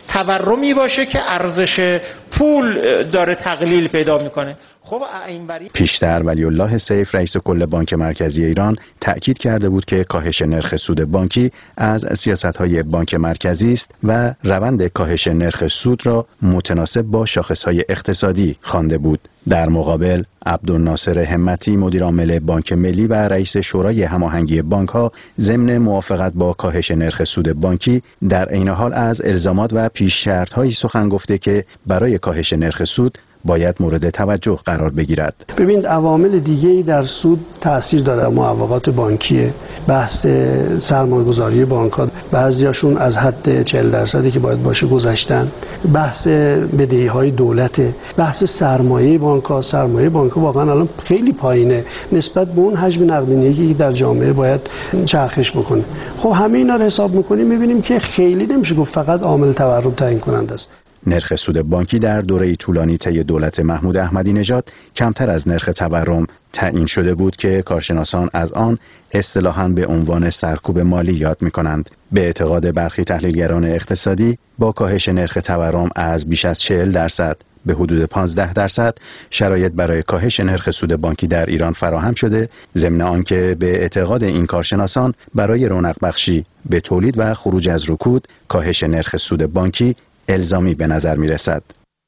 تورمی باشه که ارزش پول داره تقلیل پیدا میکنه. خب این بری پیشتر ولی الله سیف رئیس کل بانک مرکزی ایران تأکید کرده بود که کاهش نرخ سود بانکی از سیاست‌های بانک مرکزی است و روند کاهش نرخ سود را متناسب با شاخص‌های اقتصادی خوانده بود. در مقابل عبدالناصر همتی مدیر عامل بانک ملی و رئیس شورای هماهنگی بانک‌ها ضمن موافقت با کاهش نرخ سود بانکی در عین حال از الزامات و پیش شرط‌هایی سخن گفته که برای کاهش نرخ سود باید مورد توجه قرار بگیرد. ببینید عوامل دیگه‌ای در سود تاثیر داره. معوقات بانکیه، بحث سرمایه‌گذاری بانک‌ها، بعضیاشون از حد چهل درصدی که باید باشه گذشتن، بحث بدهی‌های دولت، بحث سرمایه بانک‌ها. سرمایه بانک‌ها واقعا الان خیلی پایینه نسبت به اون حجم نقدینگی که در جامعه باید چرخش بکنه. خب همه اینا رو حساب می‌کنیم می‌بینیم که خیلی نمیشه گفت فقط عامل تورم تعیین کننده است. نرخ سود بانکی در دوره طولانی طی دولت محمود احمدی نژاد کمتر از نرخ تورم تعیین شده بود که کارشناسان از آن اصطلاحاً به عنوان سرکوب مالی یاد می‌کنند. به اعتقاد برخی تحلیلگران اقتصادی با کاهش نرخ تورم از بیش از چهل درصد به حدود پانزده درصد شرایط برای کاهش نرخ سود بانکی در ایران فراهم شده، ضمن آنکه به اعتقاد این کارشناسان برای رونق بخشی به تولید و خروج از رکود کاهش نرخ سود بانکی الزامی به نظر می رسد.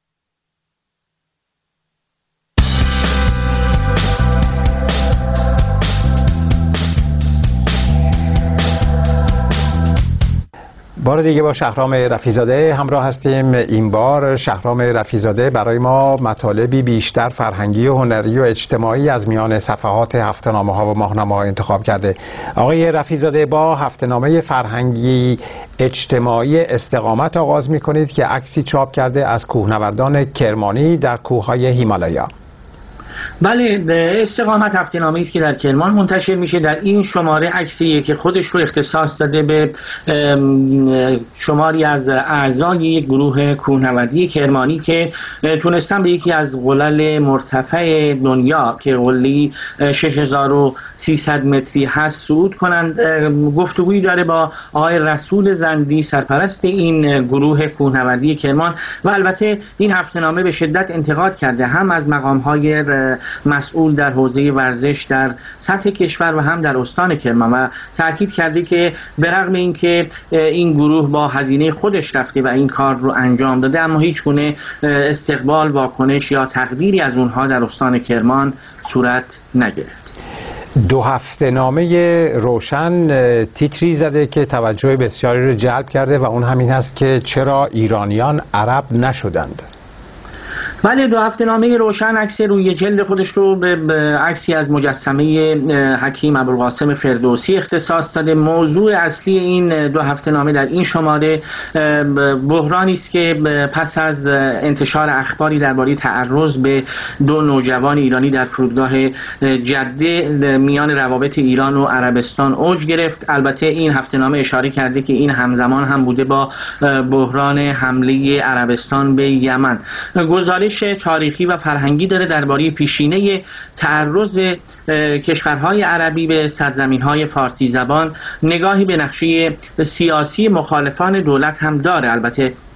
بار دیگه با شهرام رفیع‌زاده همراه هستیم. این بار شهرام رفیع‌زاده برای ما مطالبی بیشتر فرهنگی و هنری و اجتماعی از میان صفحات هفته‌نامه ها و ماهنامه ها انتخاب کرده. آقای رفیع‌زاده با هفته‌نامه فرهنگی اجتماعی استقامت آغاز می کنید که عکسی چاپ کرده از کوهنوردان کرمانی در کوههای هیمالایا. بله، استقامت هفته‌نامه‌ای است که در کرمان منتشر میشه. در این شماره عکسیه که خودش رو اختصاص داده به شماری از اعضای یک گروه کوهنوردی کرمانی که تونستن به یکی از قلل مرتفع دنیا که قله شش هزار و سیصد متری هست صعود کنند. گفتگویی داره با آقای رسول زندی سرپرست این گروه کوهنوردی کرمان و البته این هفته‌نامه به شدت انتقاد کرده هم از مقام‌های مسئول در حوزه ورزش در سطح کشور و هم در استان کرمان و تاکید کرده که به رغم اینکه این گروه با هزینه خودش رفته و این کار رو انجام داده، اما هیچ گونه استقبال، واکنش یا تقدیری از اونها در استان کرمان صورت نگرفت. دو هفته‌نامه روشن تیتری زده که توجه بسیاری رو جلب کرده و اون همین هست که چرا ایرانیان عرب نشدند. بله، دو هفته‌نامه روشن عکس روی جلد خودش رو به عکسی از مجسمه حکیم ابوالقاسم فردوسی اختصاص داده. موضوع اصلی این دو هفته‌نامه در این شماره بحرانی است که پس از انتشار اخباری درباره تعرض به دو نوجوان ایرانی در فرودگاه جده میان روابط ایران و عربستان اوج گرفت. البته این هفته‌نامه اشاره کرده که این همزمان هم بوده با بحران حمله عربستان به یمن. گزارش تاریخی و فرهنگی داره درباره پیشینه تعرض کشورهای عربی به سرزمین‌های فارسی زبان، نگاهی به نقشه سیاسی مخالفان دولت هم داره. البته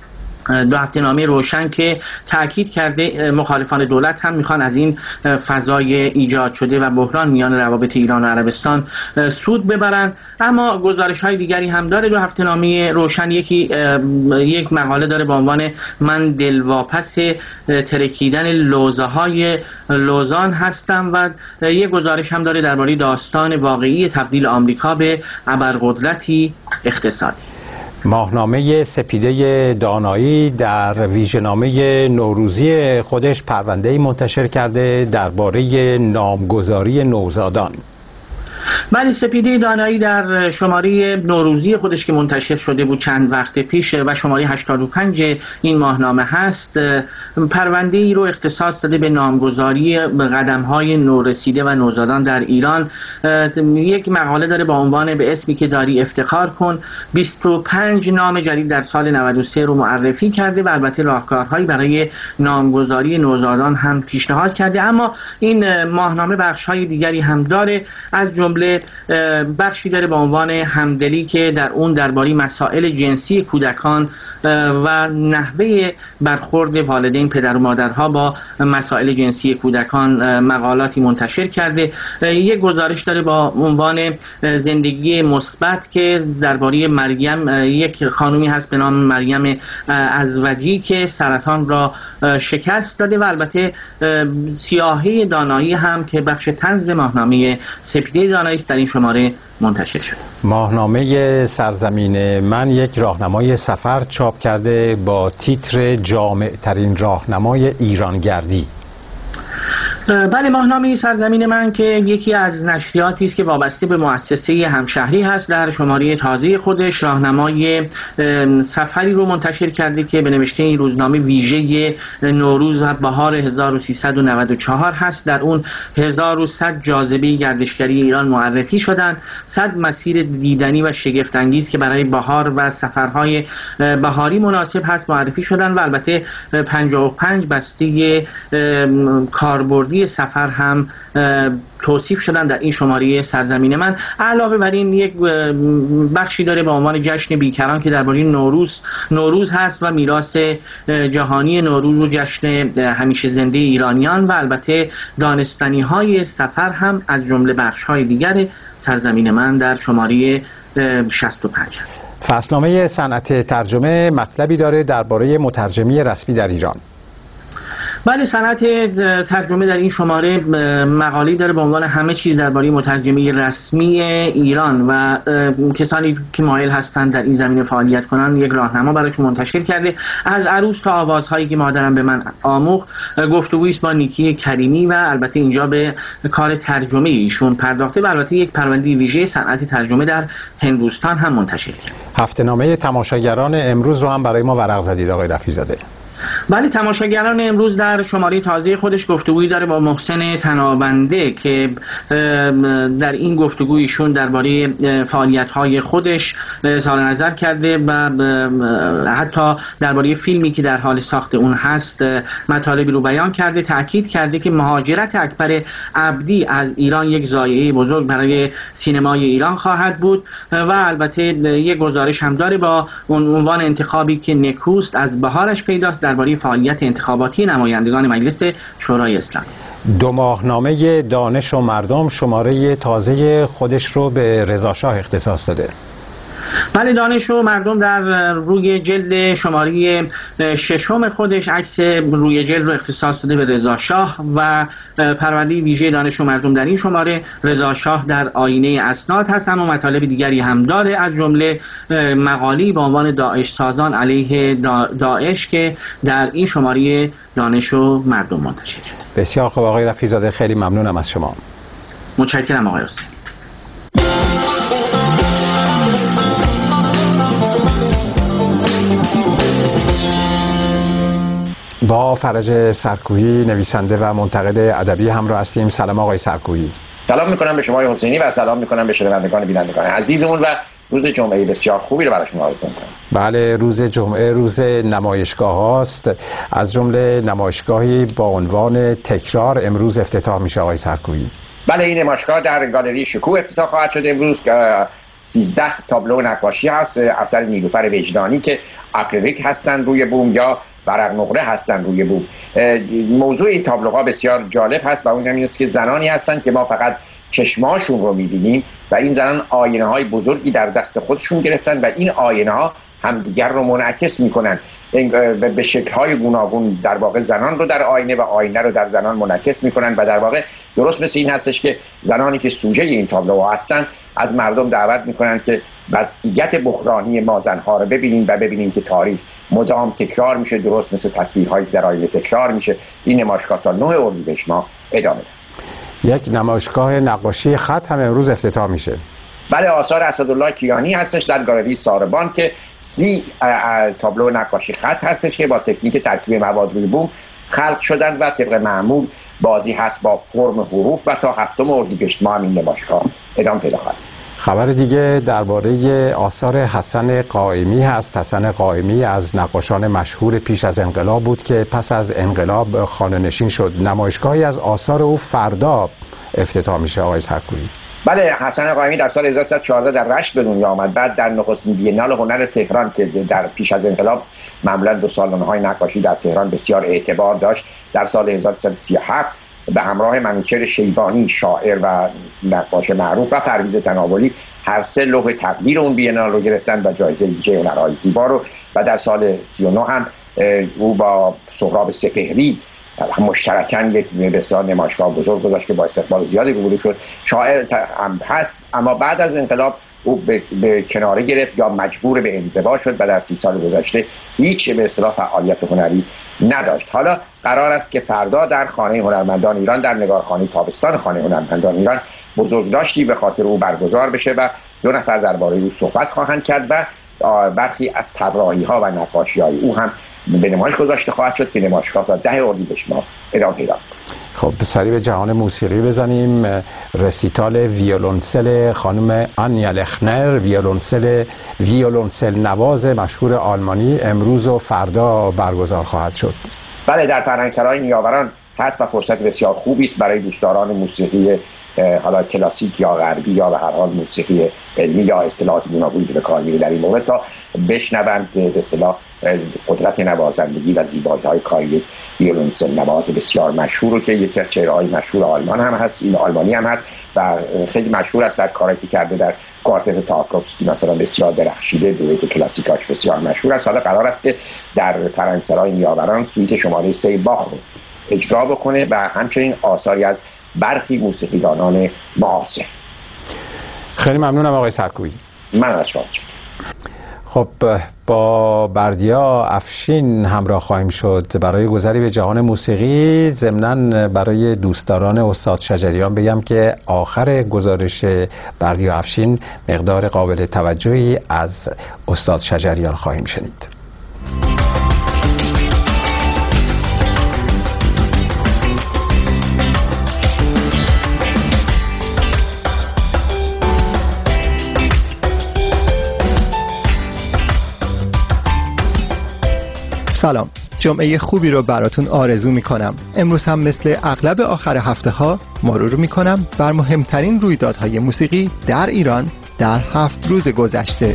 دو هفته نامه روشن که تاکید کرده مخالفان دولت هم میخوان از این فضای ایجاد شده و بحران میان روابط ایران و عربستان سود ببرن. اما گزارش های دیگری هم داره دو هفته نامه روشن. یکی یک مقاله داره با عنوان من دلواپس ترکیدن لوزه های لوزان هستم و یک گزارش هم داره درباره داستان واقعی تبدیل آمریکا به ابرقدرتی اقتصادی. ماهنامه سپیده دانایی در ویژه‌نامه نوروزی خودش پرونده‌ای منتشر کرده درباره نامگذاری نوزادان. بله، سپیده دانایی در شماره نوروزی خودش که منتشر شده بود چند وقت پیش و شماره هشتاد و پنج این ماهنامه هست، پرونده ای رو اختصاص داده به نامگذاری قدم‌های نورسیده و نوزادان در ایران. یک مقاله داره با عنوان به اسمی که داری افتخار کن. بیست و پنج نام جدید در سال نود و سه رو معرفی کرده و البته راهکارهایی برای نامگذاری نوزادان هم پیشنهاد کرده. اما این ماهنامه بخش‌های دیگری هم داره، از جمله بخشی داره با عنوان همدلی که در اون درباره مسائل جنسی کودکان و نحوه برخورد والدین پدر و مادرها با مسائل جنسی کودکان مقالاتی منتشر کرده. یک گزارش داره با عنوان زندگی مثبت که درباره مریم، یک خانومی هست به نام مریم ازوجی که سرطان را شکست داده و البته سیاهی دانایی هم که بخش طنز ماهنامه سپیده دانایی در این شماره منتشر شد. ماهنامه سرزمین من یک راهنمای سفر چاپ کرده با تیتر جامع ترین راهنمای ایرانگردی. بله، ماهنامه سرزمین من که یکی از نشریاتی است که وابسته به مؤسسه همشهری هست، در شماره تازه خودش راهنمای سفری رو منتشر کرده که به نوشته این روزنامه ویژه نوروز و بهار هزار و سیصد و نود و چهار هست. در اون هزار و صد جاذبه گردشگری ایران معرفی شدن، صد مسیر دیدنی و شگفت انگیز که برای بهار و سفرهای بهاری مناسب هست معرفی شدن و البته پنجاه و پنج بسته کاربردی سفر هم توصیف شدن در این شماره سرزمین من. علاوه بر این یک بخشی داره با عنوان جشن بیکران که درباره نوروز نوروز هست و میراث جهانی نوروز و جشن همیشه زنده ایرانیان و البته دانستنی های سفر هم از جمله بخش های دیگر سرزمین من در شماره شصت و پنج هست. فصلنامه صنعت ترجمه مطلبی داره درباره مترجمی رسمی در ایران. بله، صنعت ترجمه در این شماره مقاله داره با عنوان همه چیز درباره مترجمی رسمی ایران و کسانی که مایل هستند در این زمینه فعالیت کنند یک راهنما برایشون منتشر کرده. از عروس تا آوازهایی که مادرم به من آموخت، گفتگویی است با نیکی کریمی و البته اینجا به کار ترجمه ایشون پرداخته و البته یک پرونده ویژه صنعت ترجمه در هندوستان هم منتشر کرده. هفته‌نامه تماشاگران امروز رو هم برای ما ورق زدید آقای رفیع‌زاده. بله، تماشاگران امروز در شماره تازه خودش گفتگویی داره با محسن تنابنده که در این گفتگویشون درباره فعالیت‌های خودش اظهار نظر کرده و حتی درباره فیلمی که در حال ساخت اون هست مطالبی رو بیان کرده. تأکید کرده که مهاجرت اکبر عبدی از ایران یک ضایعه بزرگ برای سینمای ایران خواهد بود و البته یک گزارش هم داره با عنوان انتخابی که نکوست از بهارش پیداست درباره فعالیت انتخاباتی نمایندگان مجلس شورای اسلامی. دو ماهنامه دانش و مردم شماره تازه خودش رو به رضا شاه اختصاص داده. بله، دانش و مردم در روی جلد شماره ششم خودش عکس روی جلد رو اختصاص داده به رضا شاه و پرونده ویژه دانش و مردم در این شماره رضا شاه در آینه اسناد هست. اما مطالب دیگری هم داره، از جمله مقالی با عنوان داعش سازان علیه داعش که در این شماره دانش و مردم منتشر شده. بسیار خوب آقای رفیع‌زاده، خیلی ممنونم از شما. متشکرم آقای حسین. با فرج سرکویی نویسنده و منتقد ادبی همراه هستیم. سلام آقای سرکویی. سلام میکنم به شما آقای حسینی و سلام میکنم به شنوندگان بینندگان عزیزمون و روز جمعه بسیار خوبی رو برای شما آرزو میکنم. بله، روز جمعه روز نمایشگاه هاست، از جمله نمایشگاهی با عنوان تکرار امروز افتتاح میشه آقای سرکویی. بله، این نمایشگاه در گالری شکوه افتتاح خواهد شد امروز سیزده تابلو نقاشی هست اثر نیلوفر وجدانی که اکریلیک هستن روی بوم یا ورق نقره هستن روی بوم. موضوع این تابلوها بسیار جالب هست و اون همین است که زنانی هستن که ما فقط چشماشون رو می‌بینیم و این زنان آینه‌های بزرگی در دست خودشون گرفتن و این آینه‌ها همدیگر رو منعکس می‌کنن به شکل‌های گوناگون. در واقع زنان رو در آینه و آینه رو در زنان منعکس می‌کنن و در واقع درست مثل این هستش که زنانی که سوژه این تابلوها هستن از مردم دعوت می‌کنن که وضعیت بحرانی ما زن‌ها رو ببینیم و ببینیم که تاریخ مدام تکرار میشه، درست مثل تصویرهایی که در آینه تکرار میشه. این نمایشگاه تا نه اردیبهشت ماه ادامه داره. یک نمایشگاه نقاشی خط هم امروز افتتاح میشه. بله، آثار اسدالله کیانی هستش در گالری ساربان که سی تابلو نقاشی خط هستش که با تکنیک ترکیب مواد روی بوم خلق شدن و طبق معمول بازی هست با فرم حروف و تا هفتم اردیبهشت ماه این نمایشگاه ادامه پیدا خواهد. خبر دیگه درباره آثار حسن قائمی هست. حسن قائمی از نقاشان مشهور پیش از انقلاب بود که پس از انقلاب خانه‌نشین شد. نمایشگاهی از آثار او فردا افتتاح میشه آقای سرکویی. بله، حسن قائمی در سال هزار و سیصد و چهارده در رشت به دنیا آمد. بعد در نخستین بینال هنر تهران که در پیش از انقلاب معمولا دو سالن‌های نقاشی در تهران بسیار اعتبار داشت، در سال هزار و سیصد و سی و هفت به همراه منوچهر شیبانی شاعر و نقاش معروف و پرویز تناولی هر سه لوح تقدیر اون بینال رو گرفتن و جایزه ویژه هنرهای زیبا رو. و در سال سی و نه هم او با سهراب سپهری مشترکاً یک بسیار نمایشگاه بزرگ گذاشت که با استقبال زیادی روبرو شد. شاعر هم هست اما بعد از انقلاب او به, به کناره گرفت یا مجبور به انزوا شد و در سی سال گذشته هیچ به اصطلاح فعالیت هنری نداشت. حالا قرار است که فردا در خانه هنرمندان ایران، در نگارخانه تابستان خانه هنرمندان ایران، بزرگداشتی به خاطر او برگزار بشه و دو نفر درباره او صحبت خواهند کرد و برخی از طراحی‌ها و نقاشی‌های او هم به نمایش گذاشته خواهد شد که نمایشگاه تا ده اردیبهشت ماه ادامه پیدا. خب سری به جهان موسیقی بزنیم. رسیتال ویولونسل خانم آنیا لخنر، ویولونسل ویولونسل نواز مشهور آلمانی، امروز و فردا برگزار خواهد شد. بله، در فرهنگسرای نیاوران هست و فرصت بسیار خوبی است برای دوستداران موسیقی حالا کلاسیک یا غربی یا به هر حال موسیقی علمی یا اصطلاحات گوناگونی که به کار میره در این مورد تا بشنوند به اصطلاح قدرت نوازندگی و زیبایی‌های کاری ویولونسل نواز بسیار مشهور رو که یکی از چهره‌های مشهور آلمان هم هست، این آلمانی هم هست و خیلی مشهور است در کاری که کرده در کوارتت تارکوفسکی مثلا بسیار درخشیده، دویت کلاسیکاش بسیار مشهور است. حالا قرار است که در فرهنگسرای نیاوران سویت شماره سه باخ رو اجرا بکنه و همچنین آثاری از برخی موسیقیدانان معاصر. خیلی ممنونم آقای سرکویی. من از شما. خب با بردیا افشین همراه خواهیم شد برای گذری به جهان موسیقی. ضمناً برای دوستداران استاد شجریان بگم که آخر گزارش بردیا افشین مقدار قابل توجهی از استاد شجریان خواهیم شنید. سلام، جمعه خوبی رو براتون آرزو میکنم. امروز هم مثل اغلب آخر هفته ها مرور میکنم بر مهمترین رویدادهای موسیقی در ایران در هفت روز گذشته.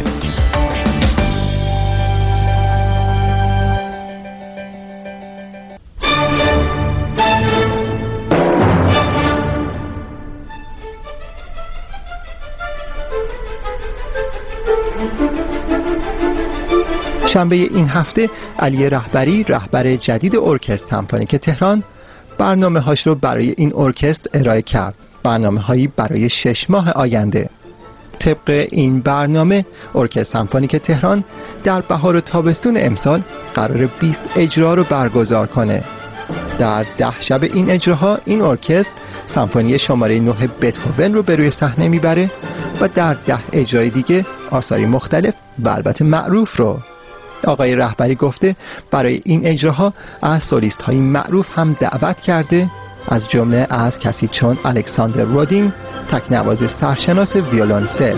شنبه این هفته علی رهبری، رهبر جدید ارکستر سمفونیک تهران، برنامه هاش رو برای این ارکستر ارائه کرد. برنامه هایی برای شش ماه آینده. طبق این برنامه ارکستر سمفونیک تهران در بهار و تابستون امسال قرار بیست اجرا رو برگزار کنه. در ده شب این اجراها این ارکستر سمفونی شماره نه بتهوون رو به روی صحنه میبره و در ده اجرای دیگه آثاری مختلف و البته معروف رو. آقای رهبری گفته برای این اجراها از سولیست های معروف هم دعوت کرده، از جمله از کسی چون الکساندر رودین، تکنواز سرشناس ویولونسل.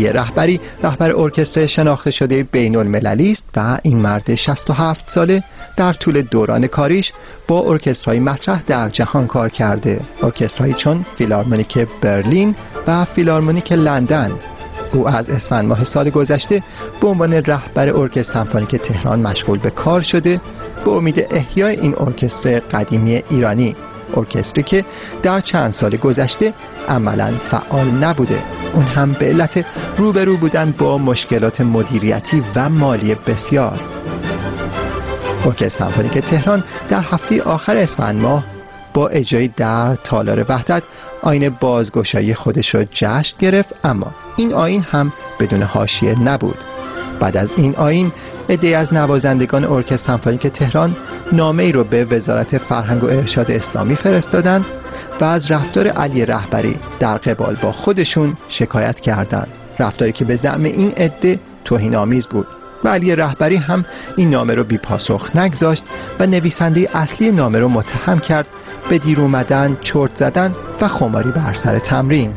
علی رهبری رهبر ارکستر شناخته شده بین المللی است و این مرد شصت و هفت ساله در طول دوران کاریش با ارکسترهای مطرح در جهان کار کرده، ارکسترهایی چون فیلارمونیک برلین و فیلارمونیک لندن. او از اسفند ماه سال گذشته به عنوان رهبر ارکستر سمفونیک تهران مشغول به کار شده به امید احیای این ارکستر قدیمی ایرانی، ارکستری که در چند سال گذشته عملاً فعال نبوده، اون هم به علت روبرو بودن با مشکلات مدیریتی و مالی بسیار. ارکستر سمفونیک تهران در هفته آخر اسفند ماه با اجرای در تالار وحدت آیین بازگشایی خودش را جشن گرفت، اما این آیین هم بدون حاشیه نبود. بعد از این آیین عده‌ای از نوازندگان ارکستر سمفونیک تهران نامه‌ای را به وزارت فرهنگ و ارشاد اسلامی فرستادند و از رفتار علی رهبری در قبال با خودشون شکایت کردند، رفتاری که به زعم این عده توهین‌آمیز بود. و علی رهبری هم این نامه رو بی پاسخ نگذاشت و نویسنده اصلی نامه رو متهم کرد به دیر اومدن، چرت زدن و خماری بر سر تمرین.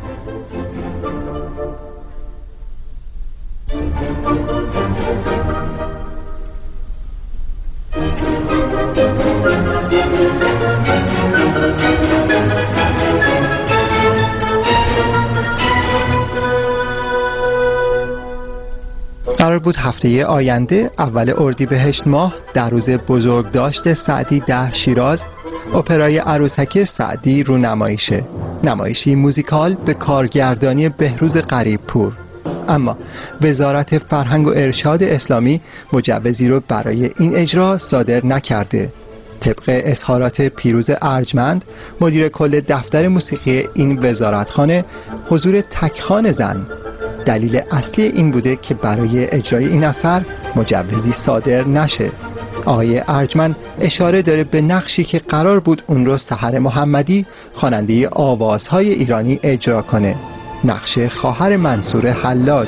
قرار بود هفته آینده اول اردیبهشت ماه در روز بزرگداشت سعدی در شیراز اپرای عروسک سعدی رو نمایشه، نمایشی موزیکال به کارگردانی بهروز غریبپور. اما وزارت فرهنگ و ارشاد اسلامی مجوزی رو برای این اجرا صادر نکرده. طبق اظهارات پیروز ارجمند مدیر کل دفتر موسیقی این وزارتخانه، حضور تکخوان زن دلیل اصلی این بوده که برای اجرای این اثر مجوزی صادر نشه. آقای ارجمند اشاره داره به نقشی که قرار بود اون رو سحر محمدی خواننده آوازهای ایرانی اجرا کنه، نقش خواهر منصور حلاج.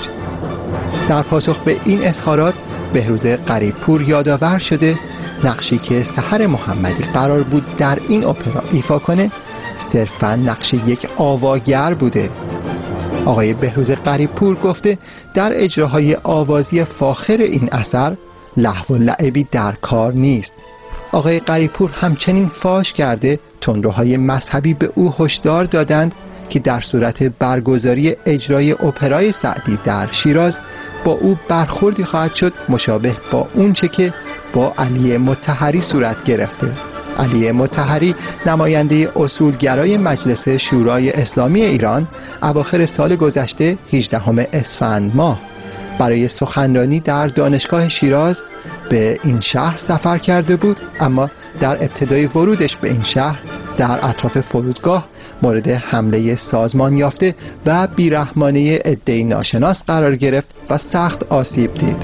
در پاسخ به این اظهارات بهروز غریبپور یادآور شده نقشی که سحر محمدی قرار بود در این اپرا ایفا کنه صرفاً نقش یک آواگر بوده. آقای بهروز غریبپور گفته در اجراهای آوازی فاخر این اثر لهو و لعبی در کار نیست. آقای غریبپور همچنین فاش کرده تندروهای مذهبی به او هشدار دادند که در صورت برگزاری اجرای اپرای سعدی در شیراز با او برخوردی خواهد شد مشابه با اونچه که با علی مطهری صورت گرفته. علی مطهری نماینده اصولگرای مجلس شورای اسلامی ایران اواخر سال گذشته هجدهم اسفند ماه برای سخنرانی در دانشگاه شیراز به این شهر سفر کرده بود، اما در ابتدای ورودش به این شهر در اطراف فرودگاه مورد حمله سازمان یافته و بیرحمانه عده‌ای ناشناس قرار گرفت و سخت آسیب دید.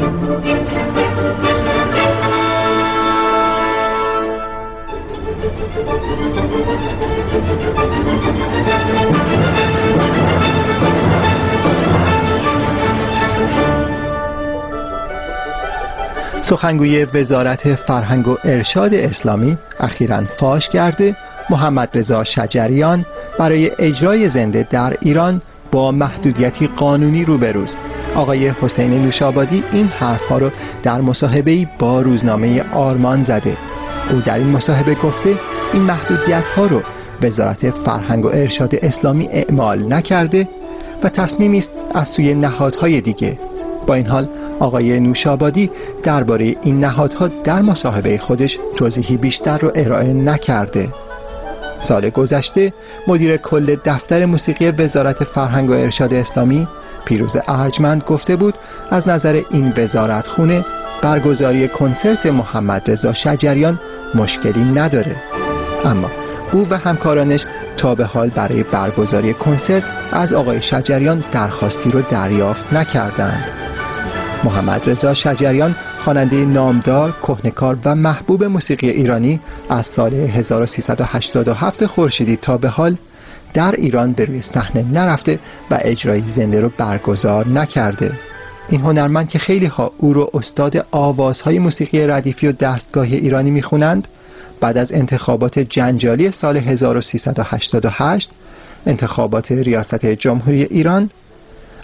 سخنگوی وزارت فرهنگ و ارشاد اسلامی اخیراً فاش کرده محمد رضا شجریان برای اجرای زنده در ایران با محدودیتی قانونی روبروست. آقای حسین نوشابادی این حرفها رو در مصاحبه‌ای با روزنامه آرمان زده. او در این مصاحبه گفته این محدودیت‌ها رو وزارت فرهنگ و ارشاد اسلامی اعمال نکرده و تصمیمی است از سوی نهادهای دیگه. با این حال آقای نوشابادی درباره این نهادها در مصاحبه خودش توضیحی بیشتر رو ارائه نکرده. سال گذشته مدیر کل دفتر موسیقی وزارت فرهنگ و ارشاد اسلامی پیروز ارجمند گفته بود از نظر این وزارتخونه برگزاری کنسرت محمد رضا شجریان مشکلی نداره، اما او و همکارانش تا به حال برای برگزاری کنسرت از آقای شجریان درخواستی رو دریافت نکردند. محمد رضا شجریان خواننده نامدار، کهنه‌کار و محبوب موسیقی ایرانی از سال هزار و سیصد و هشتاد و هفت خورشیدی تا به حال در ایران به روی صحنه نرفته و اجرای زنده رو برگزار نکرده. این هنرمند که خیلی ها او رو استاد آوازهای موسیقی ردیفی و دستگاهی ایرانی میخونند، بعد از انتخابات جنجالی سال هزار و سیصد و هشتاد و هشت انتخابات ریاست جمهوری ایران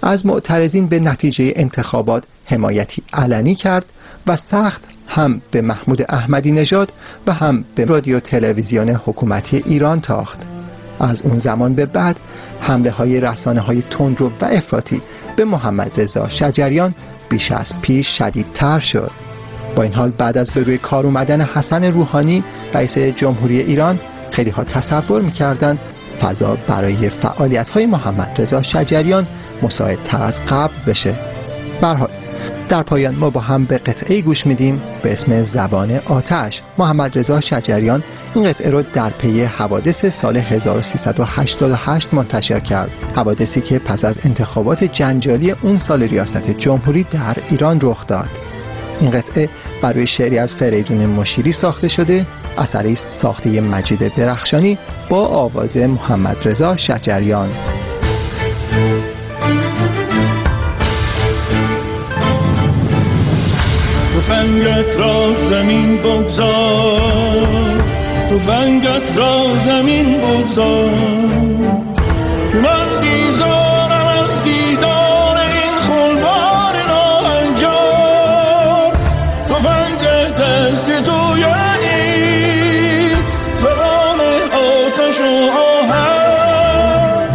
از معترضین به نتیجه انتخابات حمایتی علنی کرد و سخت هم به محمود احمدی نژاد و هم به رادیو تلویزیون حکومتی ایران تاخت. از اون زمان به بعد حمله های رسانه های تندرو و افراطی به محمد رضا شجریان بیش از پیش شدیدتر شد. با این حال بعد از به روی کار اومدن حسن روحانی رئیس جمهوری ایران، خیلی ها تصور می‌کردند فضا برای فعالیت‌های محمد رضا شجریان مساعدتر از قبل بشه. به هر حال در پایان ما با هم به قطعه گوش میدیم به اسم زبان آتش. محمد رضا شجریان این قطعه رو در پی حوادث سال هزار و سیصد و هشتاد و هشت منتشر کرد، حوادثی که پس از انتخابات جنجالی اون سال ریاست جمهوری در ایران رخ داد. این قطعه برای شعری از فریدون مشیری ساخته شده، اثری است ساخته مجید درخشانی با آواز محمد رضا شجریان. تفنگت را زمین بگذار، تفنگت را زمین بگذار، من بیزارم از دیدار این خلوار ناهنجار. تفنگ دست تو یعنی زبان آتش و آهن،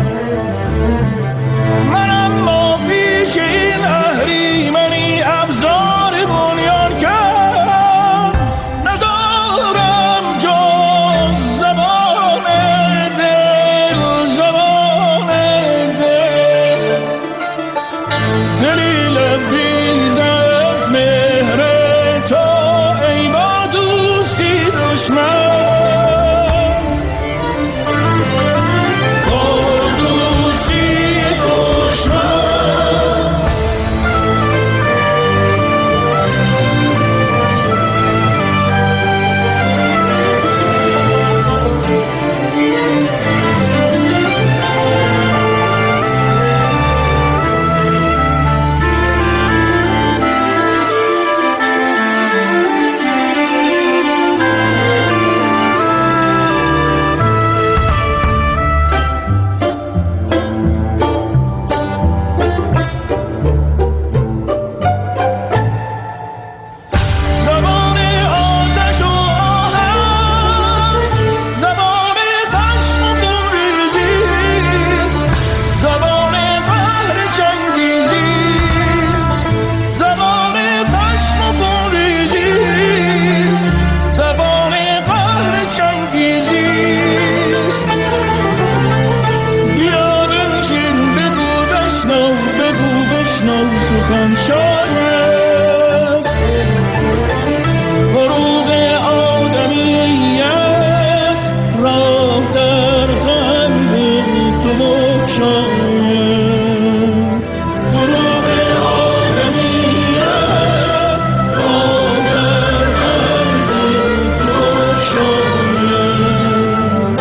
من اما پیش این اهریمنی ابزار بنیان کرد، ندارم جز زبان دل، زبان دل، دلی لبریز از مهر تو ای با دوستی دشمن، با دوستی دشمن. زبان آتش و آهن، زبان خشم و خونریزیست، زبان قهر چنگیزیست، زبان خشم و خونریزیست، زبان قهر چنگیزیست. بیا بنشین بگو بشنو، بگو بشنو سخن شاید، فروغ آدمیت راه در قلب تو بگشاید، فروغ آدمیت راه در قلب تو بگشاید.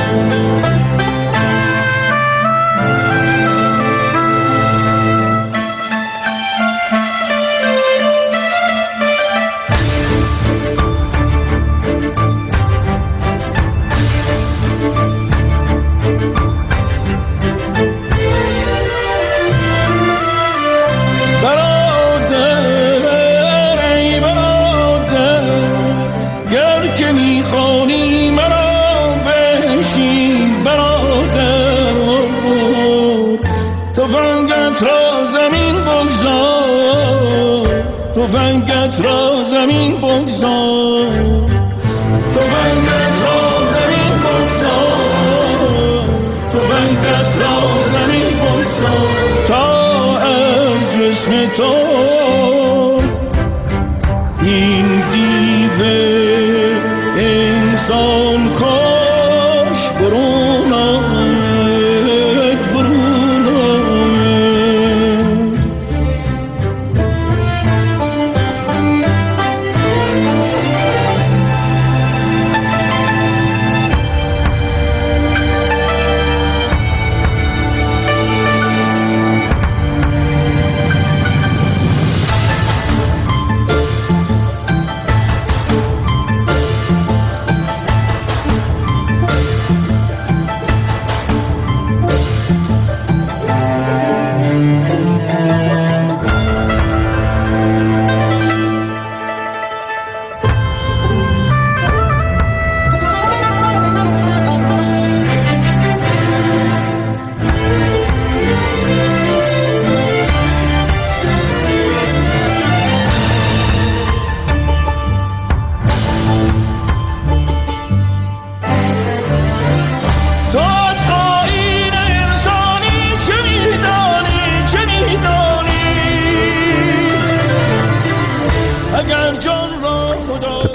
برادر ای برادر، گر که میخوانی مرا بنشین برادر، تفنگت را زمین بگذار، تفنگت را زمین بگذار، تفنگت را زمین بگذار، تفنگت را زمین بگذار، تا از جسم تو این دیو انسان کاش برون آمد، برون آمد.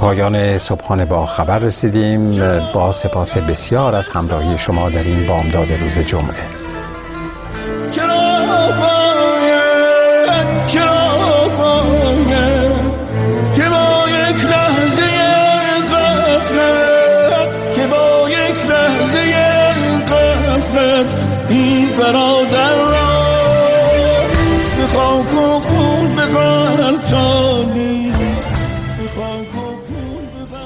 پایان صبحانه با خبر رسیدیم. با سپاس بسیار از همراهی شما در این بامداد روز جمعه. چرا باید چرا باید که با یک لحظه غفلت که با یک لحظه غفلت این برادر